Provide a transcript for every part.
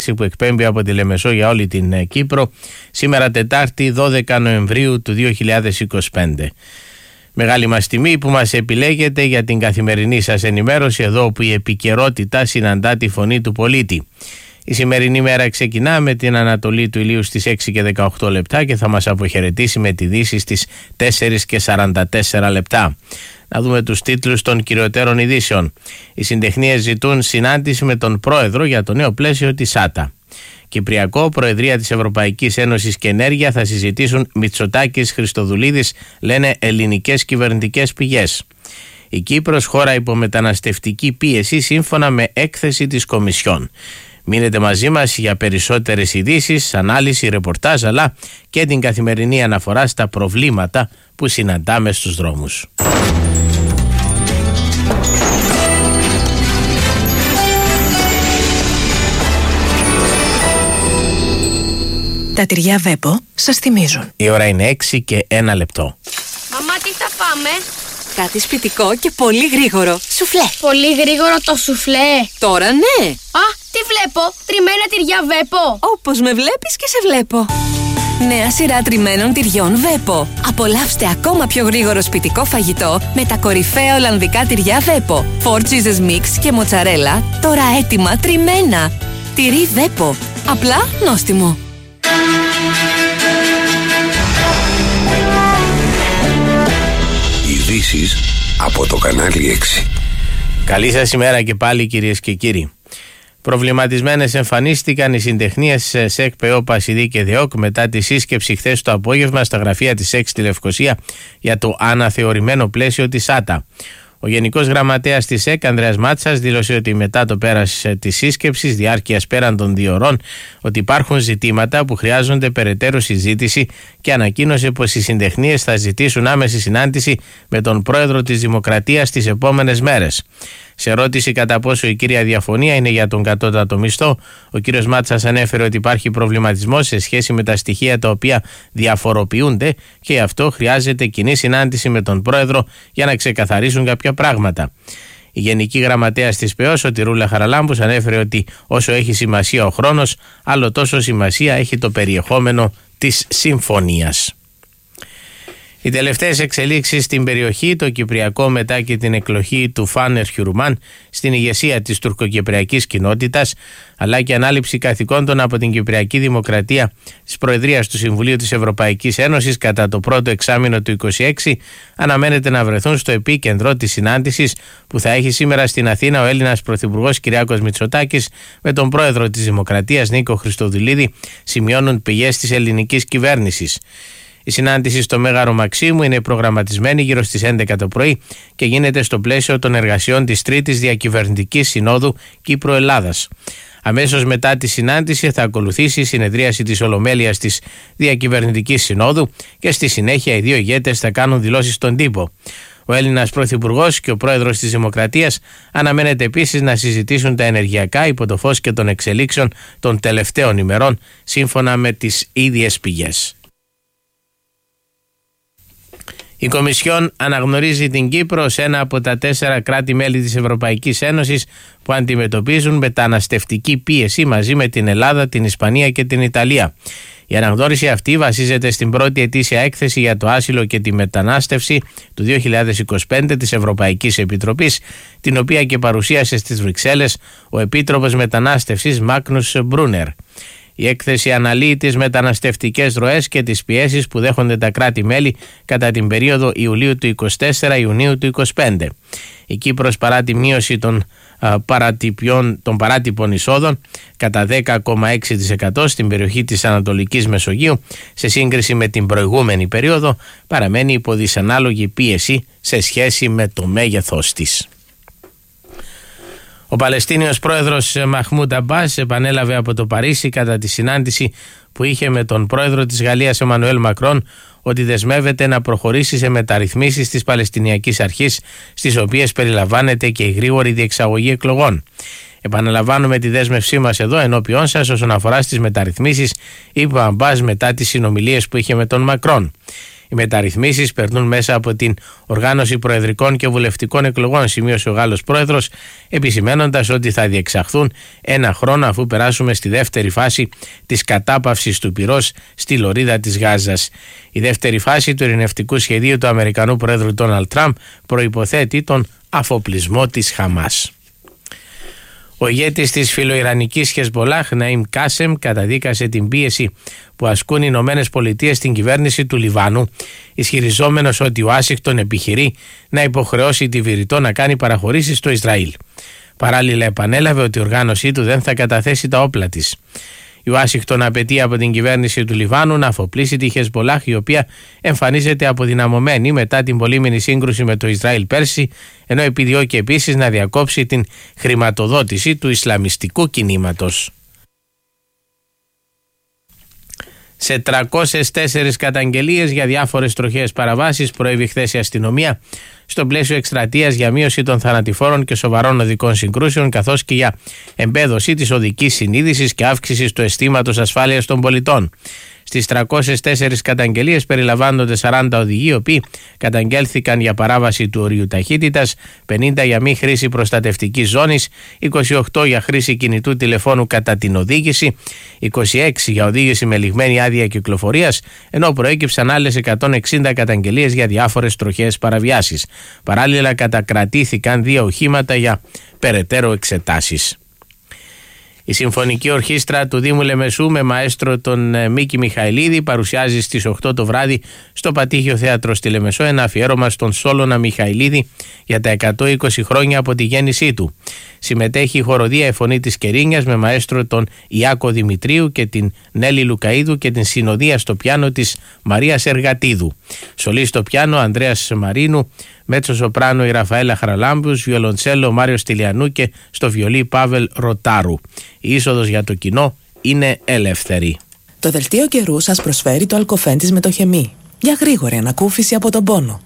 που εκπέμπει από τη Λεμεσό για όλη την Κύπρο, σήμερα Τετάρτη 12 Νοεμβρίου του 2025. Μεγάλη μας τιμή που μας επιλέγετε για την καθημερινή σας ενημέρωση εδώ όπου η επικαιρότητα συναντά τη φωνή του πολίτη. Η σημερινή μέρα ξεκινά με την ανατολή του ηλίου στις 6 και 18 λεπτά και θα μας αποχαιρετήσει με τη δύση στις 4 και 44 λεπτά. Να δούμε τους τίτλους των κυριωτέρων ειδήσεων. Οι συντεχνίες ζητούν συνάντηση με τον πρόεδρο για το νέο πλαίσιο της ΣΑΤΑ. Κυπριακό, Προεδρία της Ευρωπαϊκής Ένωσης και Ενέργεια θα συζητήσουν Μητσοτάκης Χριστοδουλίδης, λένε ελληνικές κυβερνητικές πηγές. Η Κύπρος, χώρα υπό μεταναστευτική πίεση σύμφωνα με έκθεση της Κομισιόν. Μείνετε μαζί μας για περισσότερες ειδήσεις, ανάλυση, ρεπορτάζ αλλά και την καθημερινή αναφορά στα προβλήματα που συναντάμε στους δρόμους. Τα τυριά Βέπο σας θυμίζουν. Η ώρα είναι 6 και 1 λεπτό. Μαμά, τι θα φάμε? Κάτι σπιτικό και πολύ γρήγορο. Σουφλέ. Πολύ γρήγορο το σουφλέ. Τώρα ναι. Α, τι βλέπω? Τριμμένα τυριά Βέπο. Όπως με βλέπεις και σε βλέπω. Νέα σειρά τριμμένων τυριών Βέπο. Απολαύστε ακόμα πιο γρήγορο σπιτικό φαγητό με τα κορυφαία ολλανδικά τυριά Βέπο. 4 cheeses mix και μοτσαρέλα, τώρα έτοιμα τριμμένα. Τυρί Βέπο. Απλά νόστιμο. Ειδήσεις από το κανάλι 6. Καλή σας ημέρα και πάλι κυρίες και κύριοι. Προβληματισμένες εμφανίστηκαν οι συντεχνίες ΣΕΚ, ΠΕΟ, Πασιδί και ΔΕΟΚ μετά τη σύσκεψη χθες το απόγευμα στα γραφεία της ΣΕΚ στη Λευκοσία για το αναθεωρημένο πλαίσιο της ΣΑΤΑ. Ο Γενικός Γραμματέας της ΣΕΚ, Ανδρέας Μάτσας, δήλωσε ότι μετά το πέρας της σύσκεψης, διάρκειας πέραν των 2 ωρών, ότι υπάρχουν ζητήματα που χρειάζονται περαιτέρω συζήτηση και ανακοίνωσε πως οι συντεχνίες θα ζητήσουν άμεση συνάντηση με τον πρόεδρο της Δημοκρατίας τις επόμενες μέρες. Σε ερώτηση κατά πόσο η κύρια διαφωνία είναι για τον κατώτατο μισθό, ο κύριος Μάτσας ανέφερε ότι υπάρχει προβληματισμός σε σχέση με τα στοιχεία τα οποία διαφοροποιούνται και γι' αυτό χρειάζεται κοινή συνάντηση με τον πρόεδρο για να ξεκαθαρίσουν κάποια πράγματα. Η Γενική Γραμματέας της ΠΕΟ, Σωτηρούλα Χαραλάμπους, ανέφερε ότι όσο έχει σημασία ο χρόνος, άλλο τόσο σημασία έχει το περιεχόμενο της συμφωνίας. Οι τελευταίες εξελίξεις στην περιοχή, το Κυπριακό μετά και την εκλογή του Φάνερ Χιουρουμάν στην ηγεσία της τουρκοκυπριακής κοινότητας, αλλά και ανάληψη καθηκόντων από την Κυπριακή Δημοκρατία της Προεδρίας του Συμβουλίου της Ευρωπαϊκής Ένωσης κατά το πρώτο εξάμηνο του 2026, αναμένεται να βρεθούν στο επίκεντρο της συνάντησης που θα έχει σήμερα στην Αθήνα ο Έλληνας Πρωθυπουργός Κυριάκος Μητσοτάκης με τον Πρόεδρο της Δημοκρατίας Νίκο Χριστοδουλίδη, σημειώνουν πηγές της ελληνικής κυβέρνησης. Η συνάντηση στο Μέγαρο Μαξίμου είναι προγραμματισμένη γύρω στις 11 το πρωί και γίνεται στο πλαίσιο των εργασιών της Τρίτης Διακυβερνητικής Συνόδου Κύπρο-Ελλάδας. Αμέσως μετά τη συνάντηση θα ακολουθήσει η συνεδρίαση της Ολομέλειας της Διακυβερνητικής Συνόδου και στη συνέχεια οι δύο ηγέτες θα κάνουν δηλώσεις στον τύπο. Ο Έλληνας Πρωθυπουργός και ο Πρόεδρος της Δημοκρατίας αναμένεται επίσης να συζητήσουν τα ενεργειακά υπό το φως και των εξελίξεων των τελευταίων ημερών, σύμφωνα με τις ίδιες πηγές. Η Κομισιόν αναγνωρίζει την Κύπρο ως ένα από τα 4 κράτη-μέλη της Ευρωπαϊκής Ένωσης που αντιμετωπίζουν μεταναστευτική πίεση μαζί με την Ελλάδα, την Ισπανία και την Ιταλία. Η αναγνώριση αυτή βασίζεται στην πρώτη ετήσια έκθεση για το άσυλο και τη μετανάστευση του 2025 της Ευρωπαϊκής Επιτροπής, την οποία και παρουσίασε στις Βρυξέλλες ο Επίτροπος Μετανάστευσης Μάγνους Μπρούνερ. Η έκθεση αναλύει τις μεταναστευτικές ροές και τις πιέσεις που δέχονται τα κράτη-μέλη κατά την περίοδο Ιουλίου του 24-Ιουνίου του 25. Η Κύπρος, παρά τη μείωση των παράτυπων εισόδων κατά 10,6% στην περιοχή της Ανατολικής Μεσογείου, σε σύγκριση με την προηγούμενη περίοδο, παραμένει υπό δυσανάλογη πίεση σε σχέση με το μέγεθός της. Ο Παλαιστίνιος πρόεδρος Μαχμούντ Αμπάς επανέλαβε από το Παρίσι κατά τη συνάντηση που είχε με τον πρόεδρο της Γαλλίας Εμμανουέλ Μακρόν ότι δεσμεύεται να προχωρήσει σε μεταρρυθμίσεις της Παλαιστινιακής Αρχής, στις οποίες περιλαμβάνεται και η γρήγορη διεξαγωγή εκλογών. Επαναλαμβάνουμε τη δέσμευσή μας εδώ ενώπιόν σας όσον αφορά στις μεταρρυθμίσεις, είπε ο Αμπάς μετά τις συνομιλίες που είχε με τον Μακρόν. Οι μεταρρυθμίσεις περνούν μέσα από την οργάνωση προεδρικών και βουλευτικών εκλογών, σημείωσε ο Γάλλος πρόεδρος, επισημένοντας ότι θα διεξαχθούν ένα χρόνο αφού περάσουμε στη δεύτερη φάση της κατάπαυσης του πυρός στη λωρίδα της Γάζας. Η δεύτερη φάση του ειρηνευτικού σχεδίου του Αμερικανού πρόεδρου Ντόναλντ Τραμπ προϋποθέτει τον αφοπλισμό της Χαμάς. Ο ηγέτης της φιλοϊρανικής Χεσμπολάχ, Ναΐμ Κάσεμ, καταδίκασε την πίεση που ασκούν οι Ηνωμένες Πολιτείες στην κυβέρνηση του Λιβάνου, ισχυριζόμενος ότι ο Ουάσιγκτον επιχειρεί να υποχρεώσει τη Βηρητό να κάνει παραχωρήσεις στο Ισραήλ. Παράλληλα επανέλαβε ότι η οργάνωσή του δεν θα καταθέσει τα όπλα της. Η Ουάσιγκτον απαιτεί από την κυβέρνηση του Λιβάνου να αφοπλίσει τη Χεσμπολάχ, η οποία εμφανίζεται αποδυναμωμένη μετά την πολύμηνη σύγκρουση με το Ισραήλ πέρσι, ενώ επιδιώκει επίσης να διακόψει την χρηματοδότηση του Ισλαμιστικού κινήματος. Σε 304 καταγγελίες για διάφορες τροχαίες παραβάσεις προέβη χθες η αστυνομία στο πλαίσιο εκστρατείας για μείωση των θανατηφόρων και σοβαρών οδικών συγκρούσεων, καθώς και για εμπέδωση της οδικής συνείδησης και αύξηση του αισθήματος ασφάλειας των πολιτών. Στις 304 καταγγελίες περιλαμβάνονται 40 οδηγοί, οι οποίοι καταγγέλθηκαν για παράβαση του ορίου ταχύτητας, 50 για μη χρήση προστατευτικής ζώνης, 28 για χρήση κινητού τηλεφώνου κατά την οδήγηση, 26 για οδήγηση με λιγμένη άδεια κυκλοφορίας, ενώ προέκυψαν άλλες 160 καταγγελίες για διάφορες τροχαίες παραβιάσεις. Παράλληλα κατακρατήθηκαν 2 οχήματα για περαιτέρω εξετάσεις. Η Συμφωνική Ορχήστρα του Δήμου Λεμεσού με μαέστρο τον Μίκη Μιχαηλίδη παρουσιάζει στις 8 το βράδυ στο Πατήχιο Θέατρο στη Λεμεσό ένα αφιέρωμα στον Σόλωνα Μιχαηλίδη για τα 120 χρόνια από τη γέννησή του. Συμμετέχει η χοροδία «Η Φωνή της Κερίνιας» με μαέστρο τον Ιάκο Δημητρίου και την Νέλη Λουκαΐδου και την συνοδεία στο πιάνο της Μαρίας Εργατίδου. Σολί στο πιάνο Ανδρέας Μαρίνου, μέτσο σοπράνο η Ραφαέλα Χαραλάμπους, βιολοντσέλο ο Μάριος Τηλιανού και στο βιολί Πάβελ Ροτάρου. Η είσοδος για το κοινό είναι ελεύθερη. Το δελτίο καιρού σας προσφέρει το αλκοφέν της μετοχεμή για γρήγορη ανακούφιση από τον πόνο.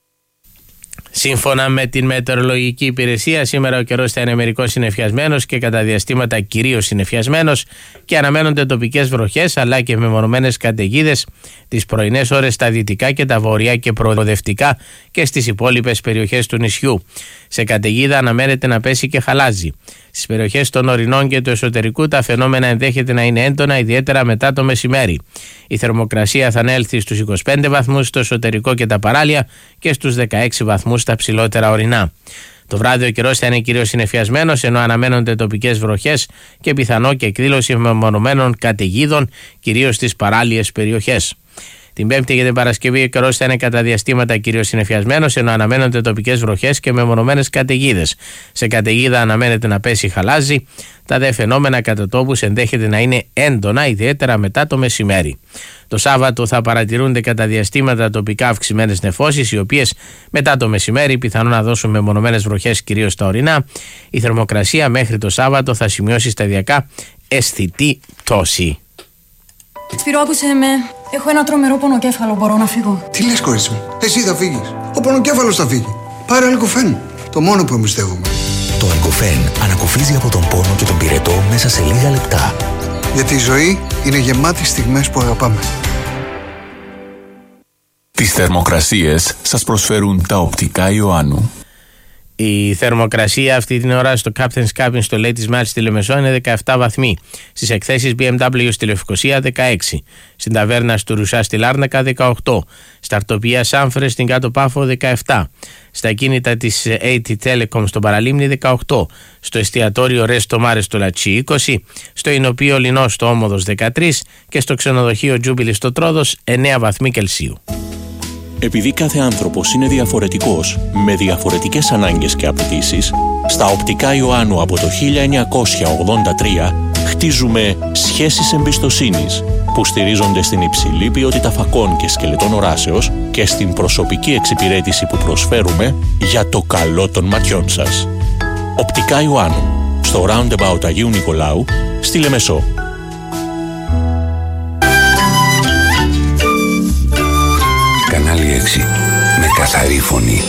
Σύμφωνα με την μετεωρολογική υπηρεσία, σήμερα ο καιρός θα είναι μερικώς συννεφιασμένος και κατά διαστήματα κυρίως συννεφιασμένος και αναμένονται τοπικές βροχές αλλά και μεμονωμένες καταιγίδες τις πρωινές ώρες στα δυτικά και τα βορειά και προοδευτικά και στις υπόλοιπες περιοχές του νησιού. Σε καταιγίδα αναμένεται να πέσει και χαλάζι. Στις περιοχές των ορεινών και του εσωτερικού τα φαινόμενα ενδέχεται να είναι έντονα, ιδιαίτερα μετά το μεσημέρι. Η θερμοκρασία θα ανέλθει στους 25 βαθμούς στο εσωτερικό και τα παράλια και στους 16 βαθμούς στα ψηλότερα ορεινά. Το βράδυ ο καιρός θα είναι κυρίως συννεφιασμένος, ενώ αναμένονται τοπικές βροχές και πιθανό και εκδήλωση μεμονωμένων καταιγίδων, κυρίως στις παράλιες περιοχές. Την Πέμπτη και την Παρασκευή ο καιρός θα είναι κατά διαστήματα κυρίως συννεφιασμένος, ενώ αναμένονται τοπικές βροχές και μεμονωμένες καταιγίδες. Σε καταιγίδα αναμένεται να πέσει χαλάζι. Τα δε φαινόμενα κατά τόπους ενδέχεται να είναι έντονα, ιδιαίτερα μετά το μεσημέρι. Το Σάββατο θα παρατηρούνται κατά διαστήματα τοπικά αυξημένες νεφώσεις, οι οποίες μετά το μεσημέρι πιθανόν να δώσουν μεμονωμένες βροχές κυρίως στα ορεινά. Η θερμοκρασία μέχρι το Σάββατο θα σημειώσει σταδιακά αισθητή πτώση. Σπύρο, άκουσε με. Έχω ένα τρομερό πονοκέφαλο. Μπορώ να φύγω? Τι λες, κορίτσι μου? Εσύ θα φύγεις. Ο πονοκέφαλος θα φύγει. Πάρε αλκοφέν. Το μόνο που εμπιστεύομαι. Το αλκοφέν ανακουφίζει από τον πόνο και τον πυρετό μέσα σε λίγα λεπτά. Γιατί η ζωή είναι γεμάτη στιγμές που αγαπάμε. Τις θερμοκρασίες σας προσφέρουν τα οπτικά Ιωάννου. Η θερμοκρασία αυτή την ώρα στο Captain's Cabin στο Ladies Match στη Λεμεσό είναι 17 βαθμοί. Στις εκθέσεις BMW στη Λευκοσία 16. Στην ταβέρνα του Ρουσά στη Λάρνακα 18. Στα αρτοπία Σάμφρε στην Κάτω Πάφο 17. Στα κίνητα της AT Telecom στο Παραλίμνη 18. Στο εστιατόριο Resto Mare στο Λατσί 20. Στο Ινοπείο Λινό στο Όμοδος 13. Και στο ξενοδοχείο Τζούμπιλι στο Τρόδος 9 βαθμοί Κελσίου. Επειδή κάθε άνθρωπος είναι διαφορετικός, με διαφορετικές ανάγκες και απαιτήσεις, στα οπτικά Ιωάννου από το 1983 χτίζουμε σχέσεις εμπιστοσύνης που στηρίζονται στην υψηλή ποιότητα φακών και σκελετών οράσεως και στην προσωπική εξυπηρέτηση που προσφέρουμε για το καλό των ματιών σας. Οπτικά Ιωάννου, στο Roundabout Αγίου Νικολάου, στη Λεμεσό. Κανάλι 6. Με καθαρή φωνή.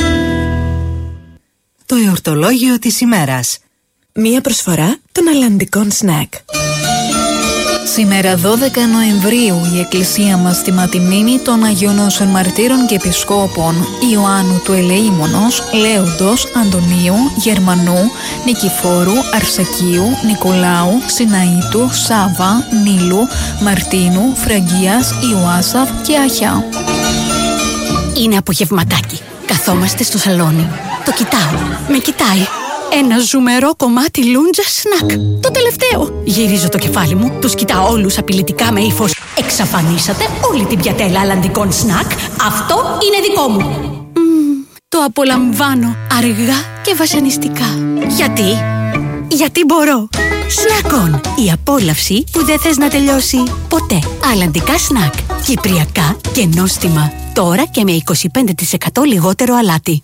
Το εορτολόγιο της ημέρας. Μία προσφορά των αλλαντικών σνακ. Σήμερα 12 Νοεμβρίου η Εκκλησία μας τιμά τη μνήμη των Αγίων Όσων Μαρτύρων και Επισκόπων Ιωάννου του Ελεήμονος, Λέοντος, Αντωνίου, Γερμανού, Νικηφόρου, Αρσακίου, Νικολάου, Συναήτου, Σάβα, Νίλου, Μαρτίνου, Φραγκίας, Ιωάσαφ και Αχιά. Είναι απογευματάκι. Καθόμαστε στο σαλόνι. Το κοιτάω. Με κοιτάει. Ένα ζουμερό κομμάτι λούντζα σνακ. Το τελευταίο. Γυρίζω το κεφάλι μου, τους κοιτάω όλους απειλητικά με ύφος. Εξαφανίσατε όλη την πιατέλα αλλαντικών σνακ. Αυτό είναι δικό μου. Το απολαμβάνω αργά και βασανιστικά. Γιατί μπορώ. Σνακ-ον. Η απόλαυση που δεν θες να τελειώσει ποτέ. Αλλαντικά σνακ. Κυπριακά και νόστιμα. Τώρα και με 25% λιγότερο αλάτι.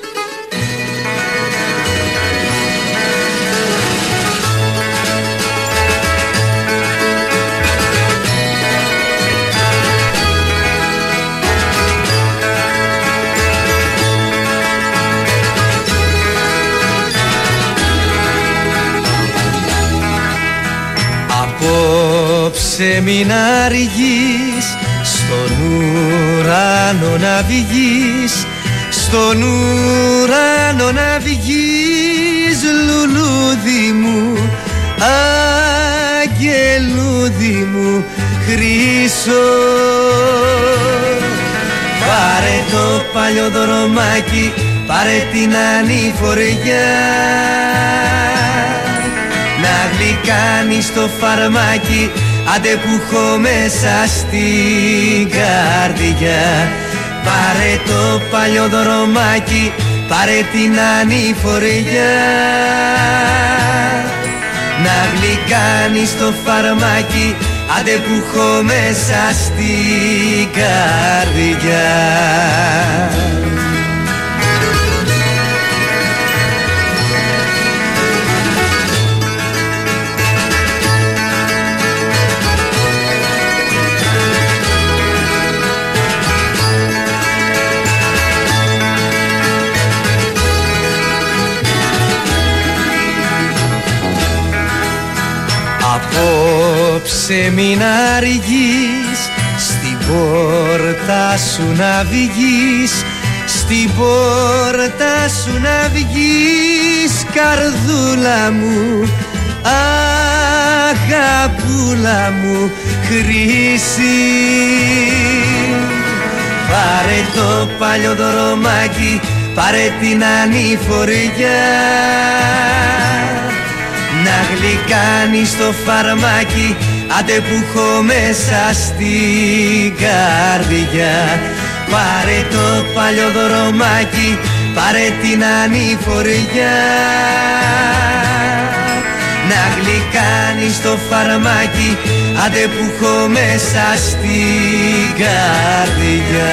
Απόψε μην αργείς, στον ουρανό να βγεις, στον ουρανό να βγεις, λουλούδι μου, αγγελούδι μου, χρυσό. Πάρε το παλιό δρομάκι, πάρε την ανηφοριά, να γλυκάνεις το φαρμάκι, άντε που έχω μέσα στην καρδιά. Πάρε το παλιό δρομάκι, πάρε την ανηφοριά, να γλυκάνεις το φαρμάκι, άντε που έχω μέσα στην καρδιά. Απόψε μην αργείς, στην πόρτα σου να βγεις, στην πόρτα σου να βγεις, καρδούλα μου, αγαπούλα μου, χρυσή. Πάρε το παλιό δρομάκι, πάρε την ανηφοριά, να γλυκάνεις το φαρμάκι, άντε που έχω μέσα στην καρδιά. Πάρε το παλιό δρομάκι, πάρε την ανηφοριά, να γλυκάνεις το φαρμάκι, άντε που έχω μέσα στην καρδιά.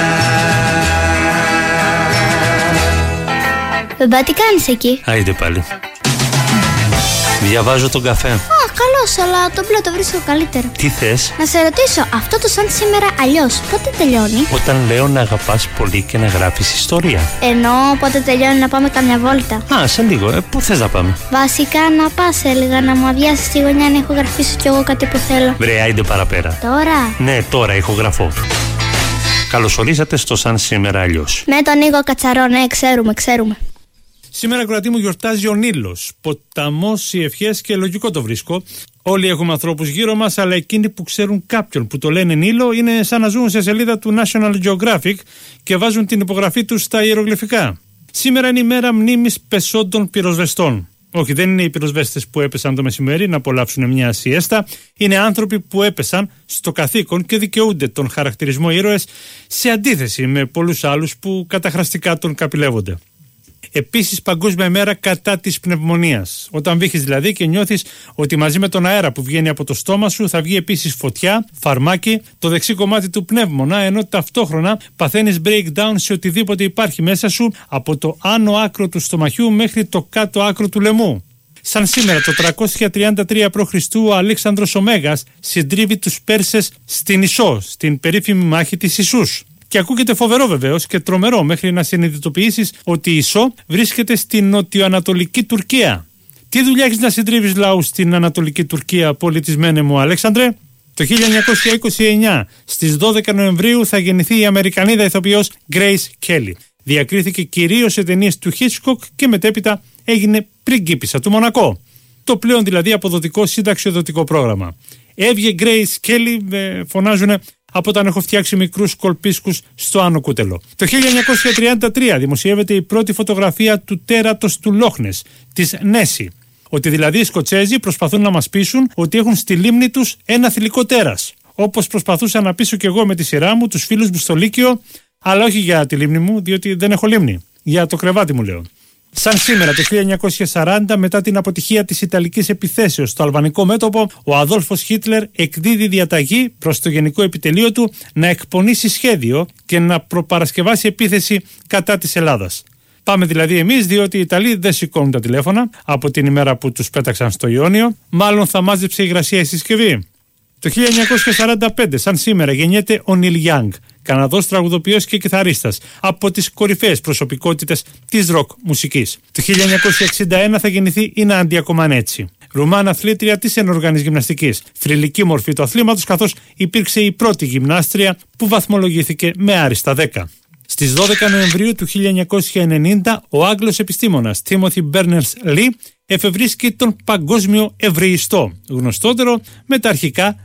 Μπαμπά, τι κάνεις εκεί? Άιντε πάλι. Διαβάζω τον καφέ. Καλώς, αλλά το μπλε το βρίσκω καλύτερο. Τι θες? Να σε ρωτήσω, αυτό το σαν σήμερα αλλιώς, πότε τελειώνει? Όταν λέω να αγαπάς πολύ και να γράφεις ιστορία. Ενώ πότε τελειώνει να πάμε καμιά βόλτα. Σε λίγο, πού θες να πάμε? Βασικά να πας, έλεγα, να μου αδειάσεις τη γωνιά να ηχογραφήσω κι εγώ κάτι που θέλω. Βρε, άιντε παραπέρα. Τώρα? Ναι, τώρα ηχογραφώ. Καλωσορίσατε στο σαν σήμερα αλλιώς. Με τον Νίκο Κατσαρό, ναι, ξέρουμε. Σήμερα, κρατή μου, γιορτάζει ο Νείλος. Ποταμός, οι ευχές και λογικό το βρίσκω. Όλοι έχουμε ανθρώπους γύρω μας, αλλά εκείνοι που ξέρουν κάποιον που το λένε Νείλο είναι σαν να ζουν σε σελίδα του National Geographic και βάζουν την υπογραφή τους στα ιερογλυφικά. Σήμερα είναι η μέρα μνήμης πεσόντων πυροσβεστών. Όχι, δεν είναι οι πυροσβέστες που έπεσαν το μεσημέρι να απολαύσουν μια σιέστα. Είναι άνθρωποι που έπεσαν στο καθήκον και δικαιούνται τον χαρακτηρισμό ήρωες, σε αντίθεση με πολλούς άλλους που καταχραστικά τον καπηλεύονται. Επίσης, Παγκόσμια ημέρα κατά της πνευμονίας. Όταν βήχεις δηλαδή και νιώθεις ότι μαζί με τον αέρα που βγαίνει από το στόμα σου θα βγει επίσης φωτιά, φαρμάκι, το δεξί κομμάτι του πνεύμονα, ενώ ταυτόχρονα παθαίνεις breakdown σε οτιδήποτε υπάρχει μέσα σου, από το άνω άκρο του στομαχιού μέχρι το κάτω άκρο του λαιμού. Σαν σήμερα το 333 π.Χ. ο Αλέξανδρος ο Μέγας συντρίβει τους Πέρσες στην Ισό, στην περίφημη μάχη της Ισούς. Και ακούγεται φοβερό βεβαίως και τρομερό μέχρι να συνειδητοποιήσεις ότι η Ισό βρίσκεται στην νοτιοανατολική Τουρκία. Τι δουλειά έχεις να συντρίβεις λαούς στην Ανατολική Τουρκία, πολιτισμένε μου Αλέξανδρε? Το 1929, στις 12 Νοεμβρίου, θα γεννηθεί η Αμερικανίδα ηθοποιός Grace Kelly. Διακρίθηκε κυρίως σε ταινίες του Hitchcock και μετέπειτα έγινε πριγκίπισσα του Μονακό. Το πλέον δηλαδή αποδοτικό συνταξιοδοτικό πρόγραμμα. Έβγε Grace Kelly, φωνάζουνε από όταν έχω φτιάξει μικρούς κολπίσκους στο Άνω Κούτελο. Το 1933 δημοσιεύεται η πρώτη φωτογραφία του τέρατος του Λόχνες, της Νέσι. Ότι δηλαδή οι Σκοτσέζοι προσπαθούν να μας πείσουν ότι έχουν στη λίμνη τους ένα θηλυκό τέρας. Όπως προσπαθούσα να πείσω και εγώ με τη σειρά μου τους φίλους μου στο Λύκειο, αλλά όχι για τη λίμνη μου, διότι δεν έχω λίμνη. Για το κρεβάτι μου λέω. Σαν σήμερα το 1940, μετά την αποτυχία της Ιταλικής επιθέσεως στο αλβανικό μέτωπο, ο Αδόλφος Χίτλερ εκδίδει διαταγή προς το γενικό επιτελείο του να εκπονήσει σχέδιο και να προπαρασκευάσει επίθεση κατά της Ελλάδας. Πάμε δηλαδή εμείς, διότι οι Ιταλοί δεν σηκώνουν τα τηλέφωνα από την ημέρα που τους πέταξαν στο Ιόνιο. Μάλλον θα μάζεψε η υγρασία η συσκευή. Το 1945, σαν σήμερα, γεννιέται ο Νίλ Γιάνγκ, Καναδός τραγουδοποιός και κιθαρίστας, από τις κορυφαίες προσωπικότητες της ροκ μουσικής. Το 1961 θα γεννηθεί η Νάντια Κομανέτσι, Ρουμάνα αθλήτρια της ενοργάνης γυμναστικής. Θρυλική μορφή του αθλήματος, καθώς υπήρξε η πρώτη γυμνάστρια που βαθμολογήθηκε με άριστα 10. Στις 12 Νοεμβρίου του 1990, ο Άγγλος επιστήμονας Timothy Berners-Lee εφευρίσκει τον παγκόσμιο ευρυϊστό, γνωστότερο με τα αρχικά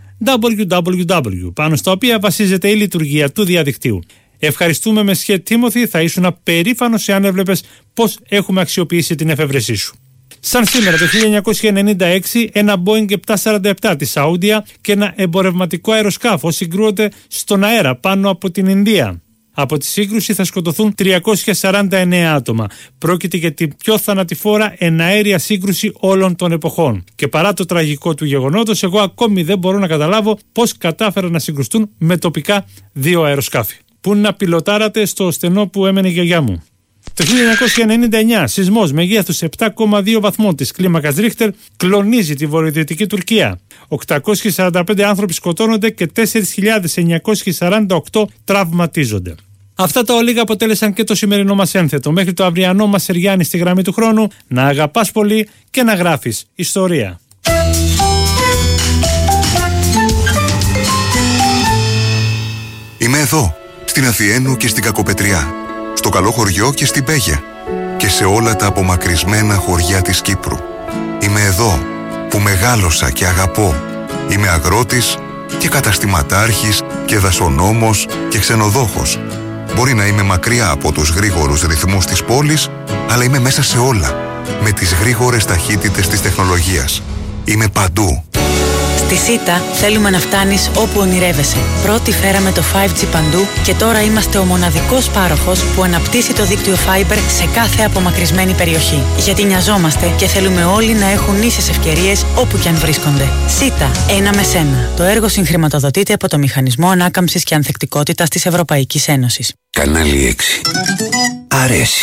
www, πάνω στα οποία βασίζεται η λειτουργία του διαδικτύου. Ευχαριστούμε μεσχέ Timothy, θα ήσουν περήφανος εάν έβλεπες πώς έχουμε αξιοποιήσει την εφεύρεσή σου. Σαν σήμερα το 1996, ένα Boeing 747 της Σαούντια και ένα εμπορευματικό αεροσκάφος συγκρούονται στον αέρα πάνω από την Ινδία. Από τη σύγκρουση θα σκοτωθούν 349 άτομα. Πρόκειται για την πιο θανατηφόρα εναέρια σύγκρουση όλων των εποχών. Και παρά το τραγικό του γεγονότος, εγώ ακόμη δεν μπορώ να καταλάβω πώς κατάφεραν να συγκρουστούν με τοπικά δύο αεροσκάφη. Πού να πιλοτάρατε στο στενό που έμενε η γιαγιά μου. Το 1999, σεισμός μεγέθους 7,2 βαθμών της κλίμακας Ρίχτερ κλονίζει τη βορειοδυτική Τουρκία. 845 άνθρωποι σκοτώνονται και 4.948 τραυματίζονται. Αυτά τα ολίγα αποτέλεσαν και το σημερινό μας ένθετο. Μέχρι το αυριανό μας Σεριάννη στη γραμμή του χρόνου, να αγαπάς πολύ και να γράφεις ιστορία. Είμαι εδώ, στην Αθιένου και στην Κακοπετριά, στο Καλό Χωριό και στην Πέγια και σε όλα τα απομακρυσμένα χωριά της Κύπρου. Είμαι εδώ που μεγάλωσα και αγαπώ. Είμαι αγρότης και καταστηματάρχης και δασονόμος και ξενοδόχος. Μπορεί να είμαι μακριά από τους γρήγορους ρυθμούς της πόλης, αλλά είμαι μέσα σε όλα, με τις γρήγορες ταχύτητες της τεχνολογίας. Είμαι παντού. Στη ΣΥΤΑ θέλουμε να φτάνεις όπου ονειρεύεσαι. Πρώτη φέραμε το 5G παντού και τώρα είμαστε ο μοναδικός πάροχος που αναπτύσσει το δίκτυο Fiber σε κάθε απομακρυσμένη περιοχή. Γιατί νοιαζόμαστε και θέλουμε όλοι να έχουν ίσες ευκαιρίες όπου και αν βρίσκονται. ΣΥΤΑ, ένα με σένα. Το έργο συγχρηματοδοτείται από το Μηχανισμό Ανάκαμψης και Ανθεκτικότητας της Ευρωπαϊκής Ένωσης. Κανάλι 6. Αρέσει.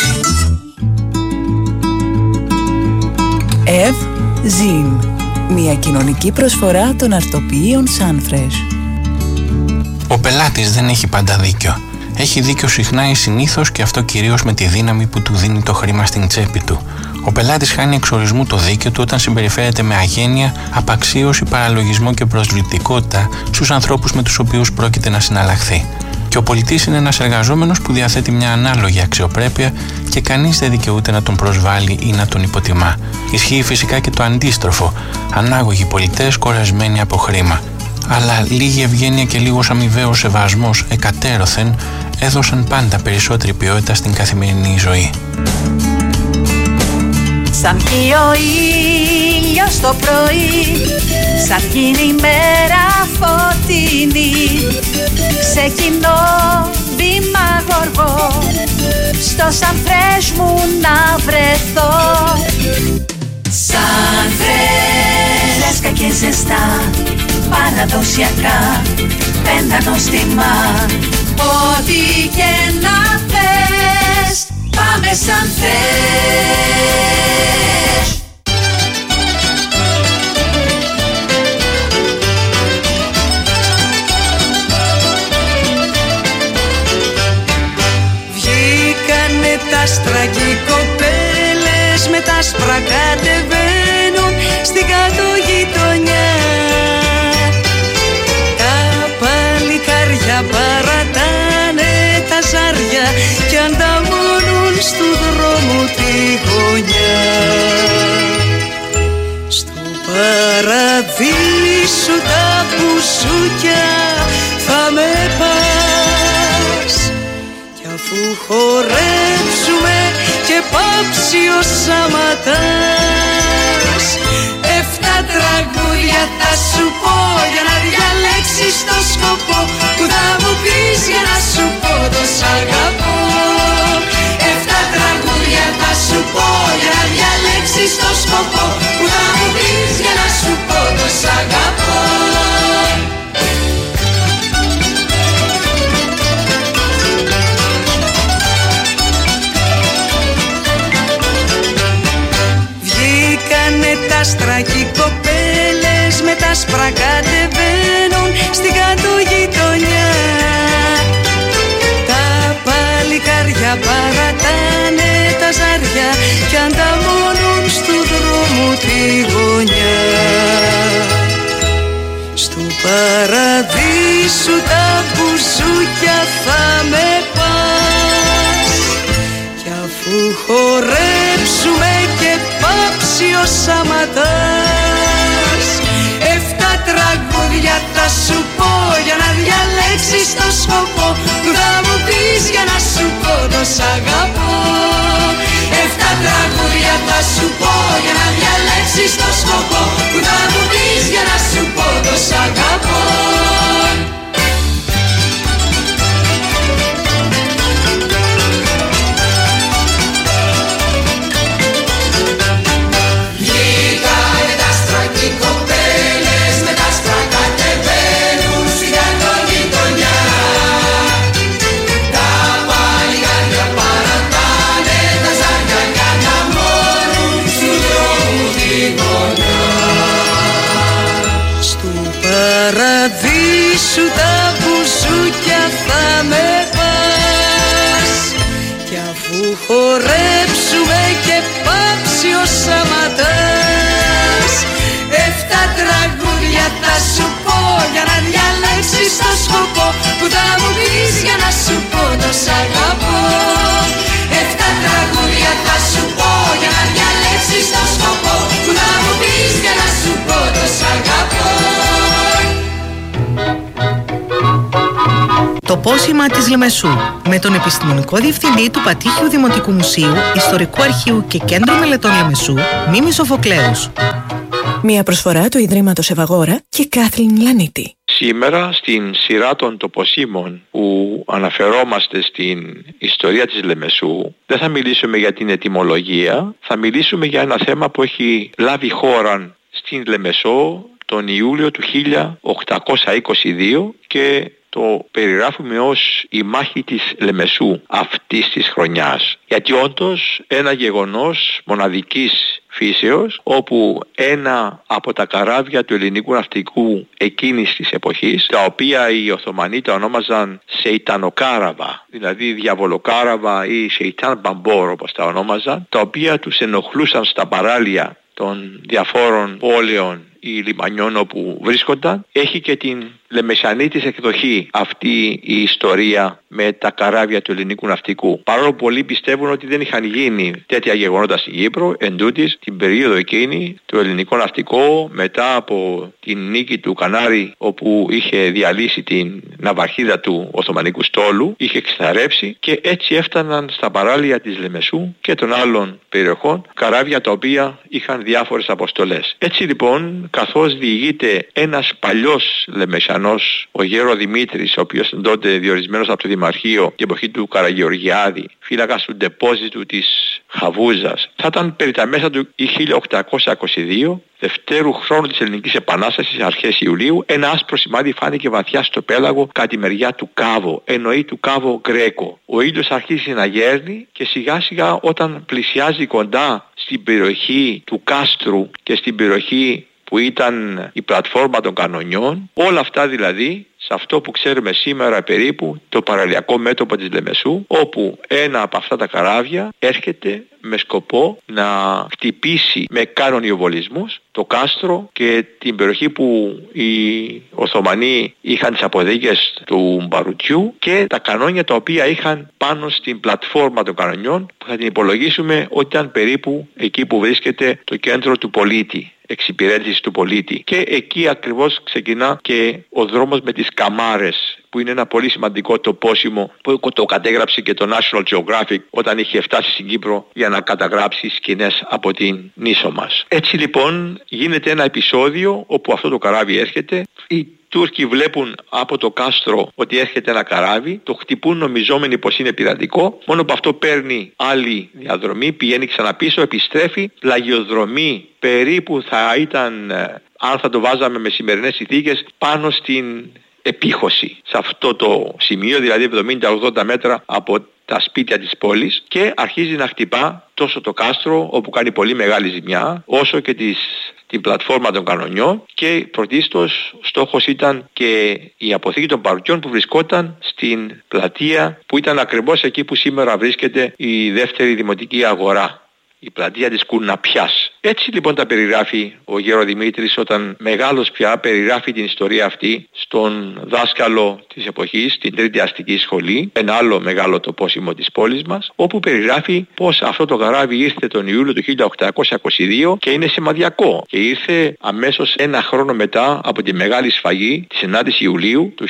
Ζιν. Μια κοινωνική προσφορά των αρτοποιείων Sunfresh. Ο πελάτης δεν έχει πάντα δίκιο. Έχει δίκιο συχνά ή συνήθως, και αυτό κυρίως με τη δύναμη που του δίνει το χρήμα στην τσέπη του. Ο πελάτης χάνει εξορισμού το δίκαιο του όταν συμπεριφέρεται με αγένεια, απαξίωση, παραλογισμό και προσβλητικότητα στους ανθρώπους με τους οποίους πρόκειται να συναλλαχθεί. Και ο πολιτής είναι ένας εργαζόμενος που διαθέτει μια ανάλογη αξιοπρέπεια και κανείς δεν δικαιούται να τον προσβάλλει ή να τον υποτιμά. Ισχύει φυσικά και το αντίστροφο. Ανάγωγοι πολιτές κορεσμένοι από χρήμα. Αλλά λίγη ευγένεια και λίγος αμοιβαίος σεβασμός εκατέρωθεν έδωσαν πάντα περισσότερη ποιότητα στην καθημερινή ζωή. Σαν πιει ο ήλιος το πρωί, σαν γίνει η μέρα φωτεινή, ξεκινώ βήμα γοργό, στο Sunfresh μου να βρεθώ. Sunfresh, φρέσκα και ζεστά, παραδοσιακά, πέντα νόστιμα, ό,τι και να θες, πάμε Sunfresh. Βγήκανε τα άστρα και οι κοπέλες με τα άσπρα κατεβαίνουν. χορέψουμε και πάψει ο Σαματάς. 7 τραγούδια θα σου πω για να διαλέξεις το σκοπό που θα μου πεις για να σου πω το σ' αγαπώ. 7 τραγούδια θα σου πω για να διαλέξεις το σκοπό που θα μου πεις για να σου πω το σ' αγαπώ. Βγήκανε τα άστρα κι οι κοπέλες με τα άσπρα κατεβαίνουν στην κάτω γειτονιά. Τα παλικάρια παρατάνε τα ζάρια κι ανταμώνουν στου δρόμου τη γωνιά. Στου παραδείσου τα μπουζούκια θα με πας κι αφού χορέψουμε και πάψει ο Σαματάς. 7 τραγούδια θα σου πω για να διαλέξεις το σκοπό που θα μου πεις για να σου πω το σ' αγαπώ. 7 τραγούδια θα σου πω για να διαλέξεις το σκοπό που θα μου πεις για να σου πω το σ' αγαπώ. Παραδείσου τα μπουζούκια θα με πας κι αφού χορέψουμε και πάψει ο Σαματάς. 7 τραγούδια θα σου πω για να διαλέξεις το σκοπό που θα μου πεις για να σου πω το σ' αγαπώ. 7 τραγούδια θα σου πω για να διαλέξεις το σκοπό που θα μου πεις για να σου πω το σ' αγαπώ. Το πόσημα της Λεμεσού με τον επιστημονικό διευθυντή του Πατήχιου Δημοτικού Μουσείου, Ιστορικού Αρχείου και Κέντρο Μελετών Λεμεσού, Μίμη Σοφοκλέους. Μια προσφορά του Ιδρύματος Ευαγόρα και Κάθλιν Λανίτη. Σήμερα στην σειρά των τοποσίμων που αναφερόμαστε στην ιστορία της Λεμεσού δεν θα μιλήσουμε για την ετυμολογία, θα μιλήσουμε για ένα θέμα που έχει λάβει χώρα στην Λεμεσό τον Ιούλιο του 1822 και το περιγράφουμε ως η μάχη της Λεμεσού αυτής της χρονιάς. Γιατί όντως ένα γεγονός μοναδικής φύσεως, όπου ένα από τα καράβια του ελληνικού ναυτικού εκείνης της εποχής, τα οποία οι Οθωμανοί τα ονόμαζαν Σεϊτανοκάραβα, δηλαδή διαβολοκάραβα ή Σεϊτάν Μπαμπόρ όπως τα ονόμαζαν, τα οποία τους ενοχλούσαν στα παράλια των διαφόρων πόλεων ή λιμανιών όπου βρίσκονταν, έχει και την λεμεσανή της εκδοχή αυτή η ιστορία με τα καράβια του ελληνικού ναυτικού. Παρόλο που πολλοί πιστεύουν ότι δεν είχαν γίνει τέτοια γεγονότα στην Κύπρο, εντούτοις την περίοδο εκείνη το ελληνικό ναυτικό μετά από την νίκη του Κανάρη, όπου είχε διαλύσει την ναυαρχίδα του Οθωμανικού στόλου, είχε εξαρρεύσει και έτσι έφταναν στα παράλια της Λεμεσού και των άλλων περιοχών καράβια τα οποία είχαν διάφορες αποστολές. Έτσι λοιπόν, καθώς διηγείται ένας παλιός Λεμεσανός, ο Γέρο Δημήτρης, ο οποίος ήταν τότε διορισμένος από το Δημαρχείο την εποχή του Καραγεωργιάδη, φύλακας του ντεπόζιτου της Χαβούζας, θα ήταν περί τα μέσα του 1822, δευτέρου χρόνου της Ελληνικής Επανάστασης, αρχές Ιουλίου, ένα άσπρο σημάδι φάνηκε βαθιά στο πέλαγο κατά τη μεριά του Κάβο, εννοεί του Κάβο Γκρέκο. Ο ήλιος αρχίζει να γέρνει και σιγά σιγά όταν πλησιάζει κοντά στην περιοχή του Κάστρου και στην περιοχή που ήταν η πλατφόρμα των κανονιών, όλα αυτά δηλαδή σε αυτό που ξέρουμε σήμερα περίπου το παραλιακό μέτωπο της Λεμεσού, όπου ένα από αυτά τα καράβια έρχεται με σκοπό να χτυπήσει με κανονιοβολισμούς το κάστρο και την περιοχή που οι Οθωμανοί είχαν τις αποδίκες του Μπαρουτιού και τα κανόνια τα οποία είχαν πάνω στην πλατφόρμα των κανονιών, που θα την υπολογίσουμε ότι ήταν περίπου εκεί που βρίσκεται το κέντρο του πολίτη, εξυπηρέτηση του πολίτη. Και εκεί ακριβώς ξεκινά και ο δρόμος με τις καμάρες, που που είναι ένα πολύ σημαντικό τοπόσιμο που το κατέγραψε και το National Geographic όταν είχε φτάσει στην Κύπρο για να καταγράψει σκηνές από την νήσο μας. Έτσι λοιπόν γίνεται ένα επεισόδιο όπου αυτό το καράβι έρχεται. Οι Τούρκοι βλέπουν από το κάστρο ότι έρχεται ένα καράβι, το χτυπούν νομιζόμενοι πως είναι πειρατικό, μόνο που αυτό παίρνει άλλη διαδρομή, πηγαίνει ξαναπίσω, επιστρέφει, πλαγιοδρομεί περίπου θα ήταν, αν θα το βάζαμε με σημερινές συνθήκες, πάνω στην επίχωση. Σε αυτό το σημείο, δηλαδή 70-80 μέτρα από τα σπίτια της πόλης, και αρχίζει να χτυπά τόσο το κάστρο, όπου κάνει πολύ μεγάλη ζημιά, όσο και την πλατφόρμα των κανονιών, και πρωτίστως στόχος ήταν και η αποθήκη των παρουκιών που βρισκόταν στην πλατεία που ήταν ακριβώς εκεί που σήμερα βρίσκεται η δεύτερη δημοτική αγορά, η πλατεία της Κουναπιάς. Έτσι λοιπόν τα περιγράφει ο Γεροδημήτρης όταν μεγάλος πια περιγράφει την ιστορία αυτή στον δάσκαλο της εποχής, την Τρίτη Αστική Σχολή, ένα άλλο μεγάλο τοπόσιμο της πόλης μας, όπου περιγράφει πως αυτό το καράβι ήρθε τον Ιούλιο του 1822 και είναι σημαδιακό, και ήρθε αμέσως ένα χρόνο μετά από τη μεγάλη σφαγή της 9ης Ιουλίου του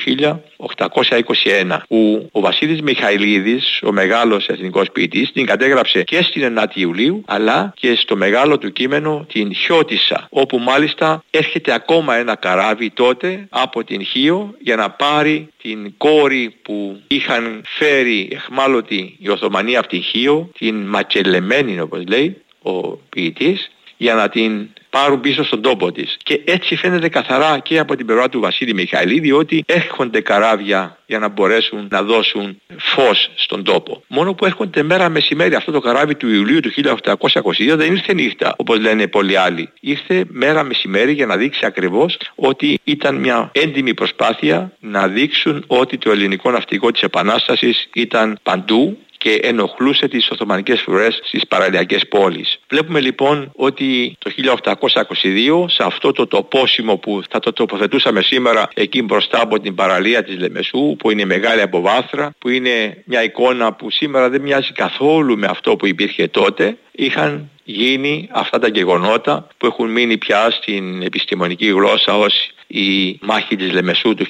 1821, που ο Βασίλης Μιχαηλίδης, ο μεγάλος εθνικός ποιητής, την κατέγραψε και στην 9η Ιουλίου αλλά και στο μεγάλο του κείμενο την Χιώτισσα, όπου μάλιστα έρχεται ακόμα ένα καράβι τότε από την Χίο για να πάρει την κόρη που είχαν φέρει εχμάλωτη οι Οθωμανοί από την Χίο, την Μακελεμένη όπως λέει ο ποιητής, για να την πάρουν πίσω στον τόπο της. Και έτσι φαίνεται καθαρά και από την πλευρά του Βασίλη Μιχαηλίδη ότι έρχονται καράβια για να μπορέσουν να δώσουν φως στον τόπο. Μόνο που έρχονται μέρα μεσημέρι. Αυτό το καράβι του Ιουλίου του 1822 δεν ήρθε νύχτα όπως λένε πολλοί άλλοι. Ήρθε μέρα μεσημέρι για να δείξει ακριβώς ότι ήταν μια έντιμη προσπάθεια να δείξουν ότι το ελληνικό ναυτικό της Επανάστασης ήταν παντού και ενοχλούσε τις Οθωμανικές φρουρές στις παραλιακές πόλεις. Βλέπουμε λοιπόν ότι το 1822 σε αυτό το τοπόσιμο που θα το τοποθετούσαμε σήμερα εκεί μπροστά από την παραλία της Λεμεσού, που είναι μεγάλη αποβάθρα, που είναι μια εικόνα που σήμερα δεν μοιάζει καθόλου με αυτό που υπήρχε τότε, είχαν γίνει αυτά τα γεγονότα που έχουν μείνει πια στην επιστημονική γλώσσα ως η μάχη της Λεμεσού του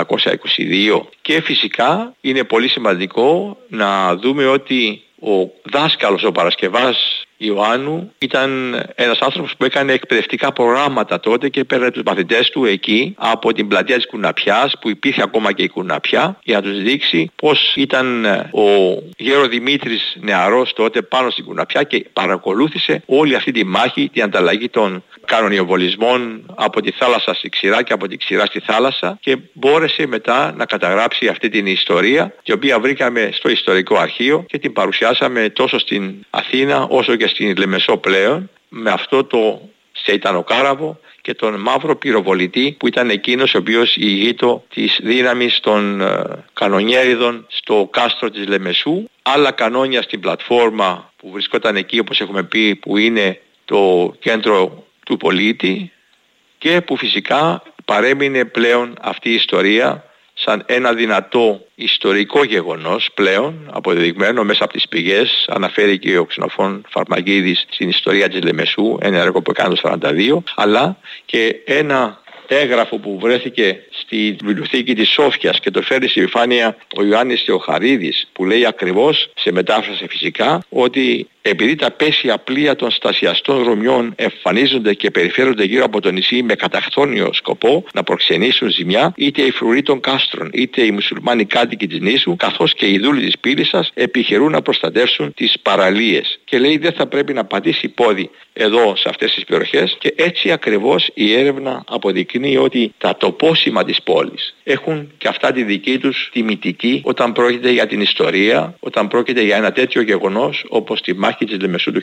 1822. Και φυσικά είναι πολύ σημαντικό να δούμε ότι ο δάσκαλος, ο Παρασκευάς Ιωάννου, ήταν ένας άνθρωπος που έκανε εκπαιδευτικά προγράμματα τότε και έπαιρνε τους μαθητές του εκεί από την πλατεία της Κουναπιάς, που υπήρχε ακόμα και η Κουναπιά, για να τους δείξει πως ήταν ο Γεροδημήτρης νεαρός τότε πάνω στην Κουναπιά και παρακολούθησε όλη αυτή τη μάχη, την ανταλλαγή των κανονιοβολισμών από τη θάλασσα στη ξηρά και από τη ξηρά στη θάλασσα, και μπόρεσε μετά να καταγράψει αυτή την ιστορία, την οποία βρήκαμε στο ιστορικό αρχείο και την παρουσιάσαμε τόσο στην Αθήνα όσο και στην Λεμεσό πλέον, με αυτό το σεϊτανοκάραβο και τον μαύρο πυροβολητή που ήταν εκείνος ο οποίος ηγείτο της δύναμης των κανονιέριδων στο κάστρο της Λεμεσού. Άλλα κανόνια στην πλατφόρμα που βρισκόταν εκεί, όπως έχουμε πει, που είναι το κέντρο του πολίτη, και που φυσικά παρέμεινε πλέον αυτή η ιστορία σαν ένα δυνατό ιστορικό γεγονός πλέον αποδεδειγμένο μέσα από τις πηγές. Αναφέρει και ο Ξενοφών Φαρμακίδης στην ιστορία της Λεμεσού, ένα έργο που έκανε το 1942, αλλά και ένα έγγραφο που βρέθηκε στη βιβλιοθήκη της Σόφιας και το φέρει στη επιφάνεια ο Ιωάννης Θεοχαρίδης, που λέει ακριβώς, σε μετάφραση φυσικά, ότι επειδή τα πέσια πλοία των στασιαστών Ρωμιών εμφανίζονται και περιφέρονται γύρω από το νησί με καταχθόνιο σκοπό να προξενήσουν ζημιά, είτε οι φρουροί των κάστρων είτε οι μουσουλμάνοι κάτοικοι της νήσου, καθώς και οι δούλοι της πύλης σας, επιχειρούν να προστατεύσουν τις παραλίες. Και λέει δεν θα πρέπει να πατήσει πόδι εδώ σε αυτές τις περιοχές, και έτσι ακριβώς η έρευνα αποδεικνύει ότι τα τοπόσιμα της πόλης έχουν και αυτά τη δική τους τιμητική όταν πρόκειται για την ιστορία, όταν πρόκειται για ένα τέτοιο γεγονός όπως τη μάχη της Λεμεσού του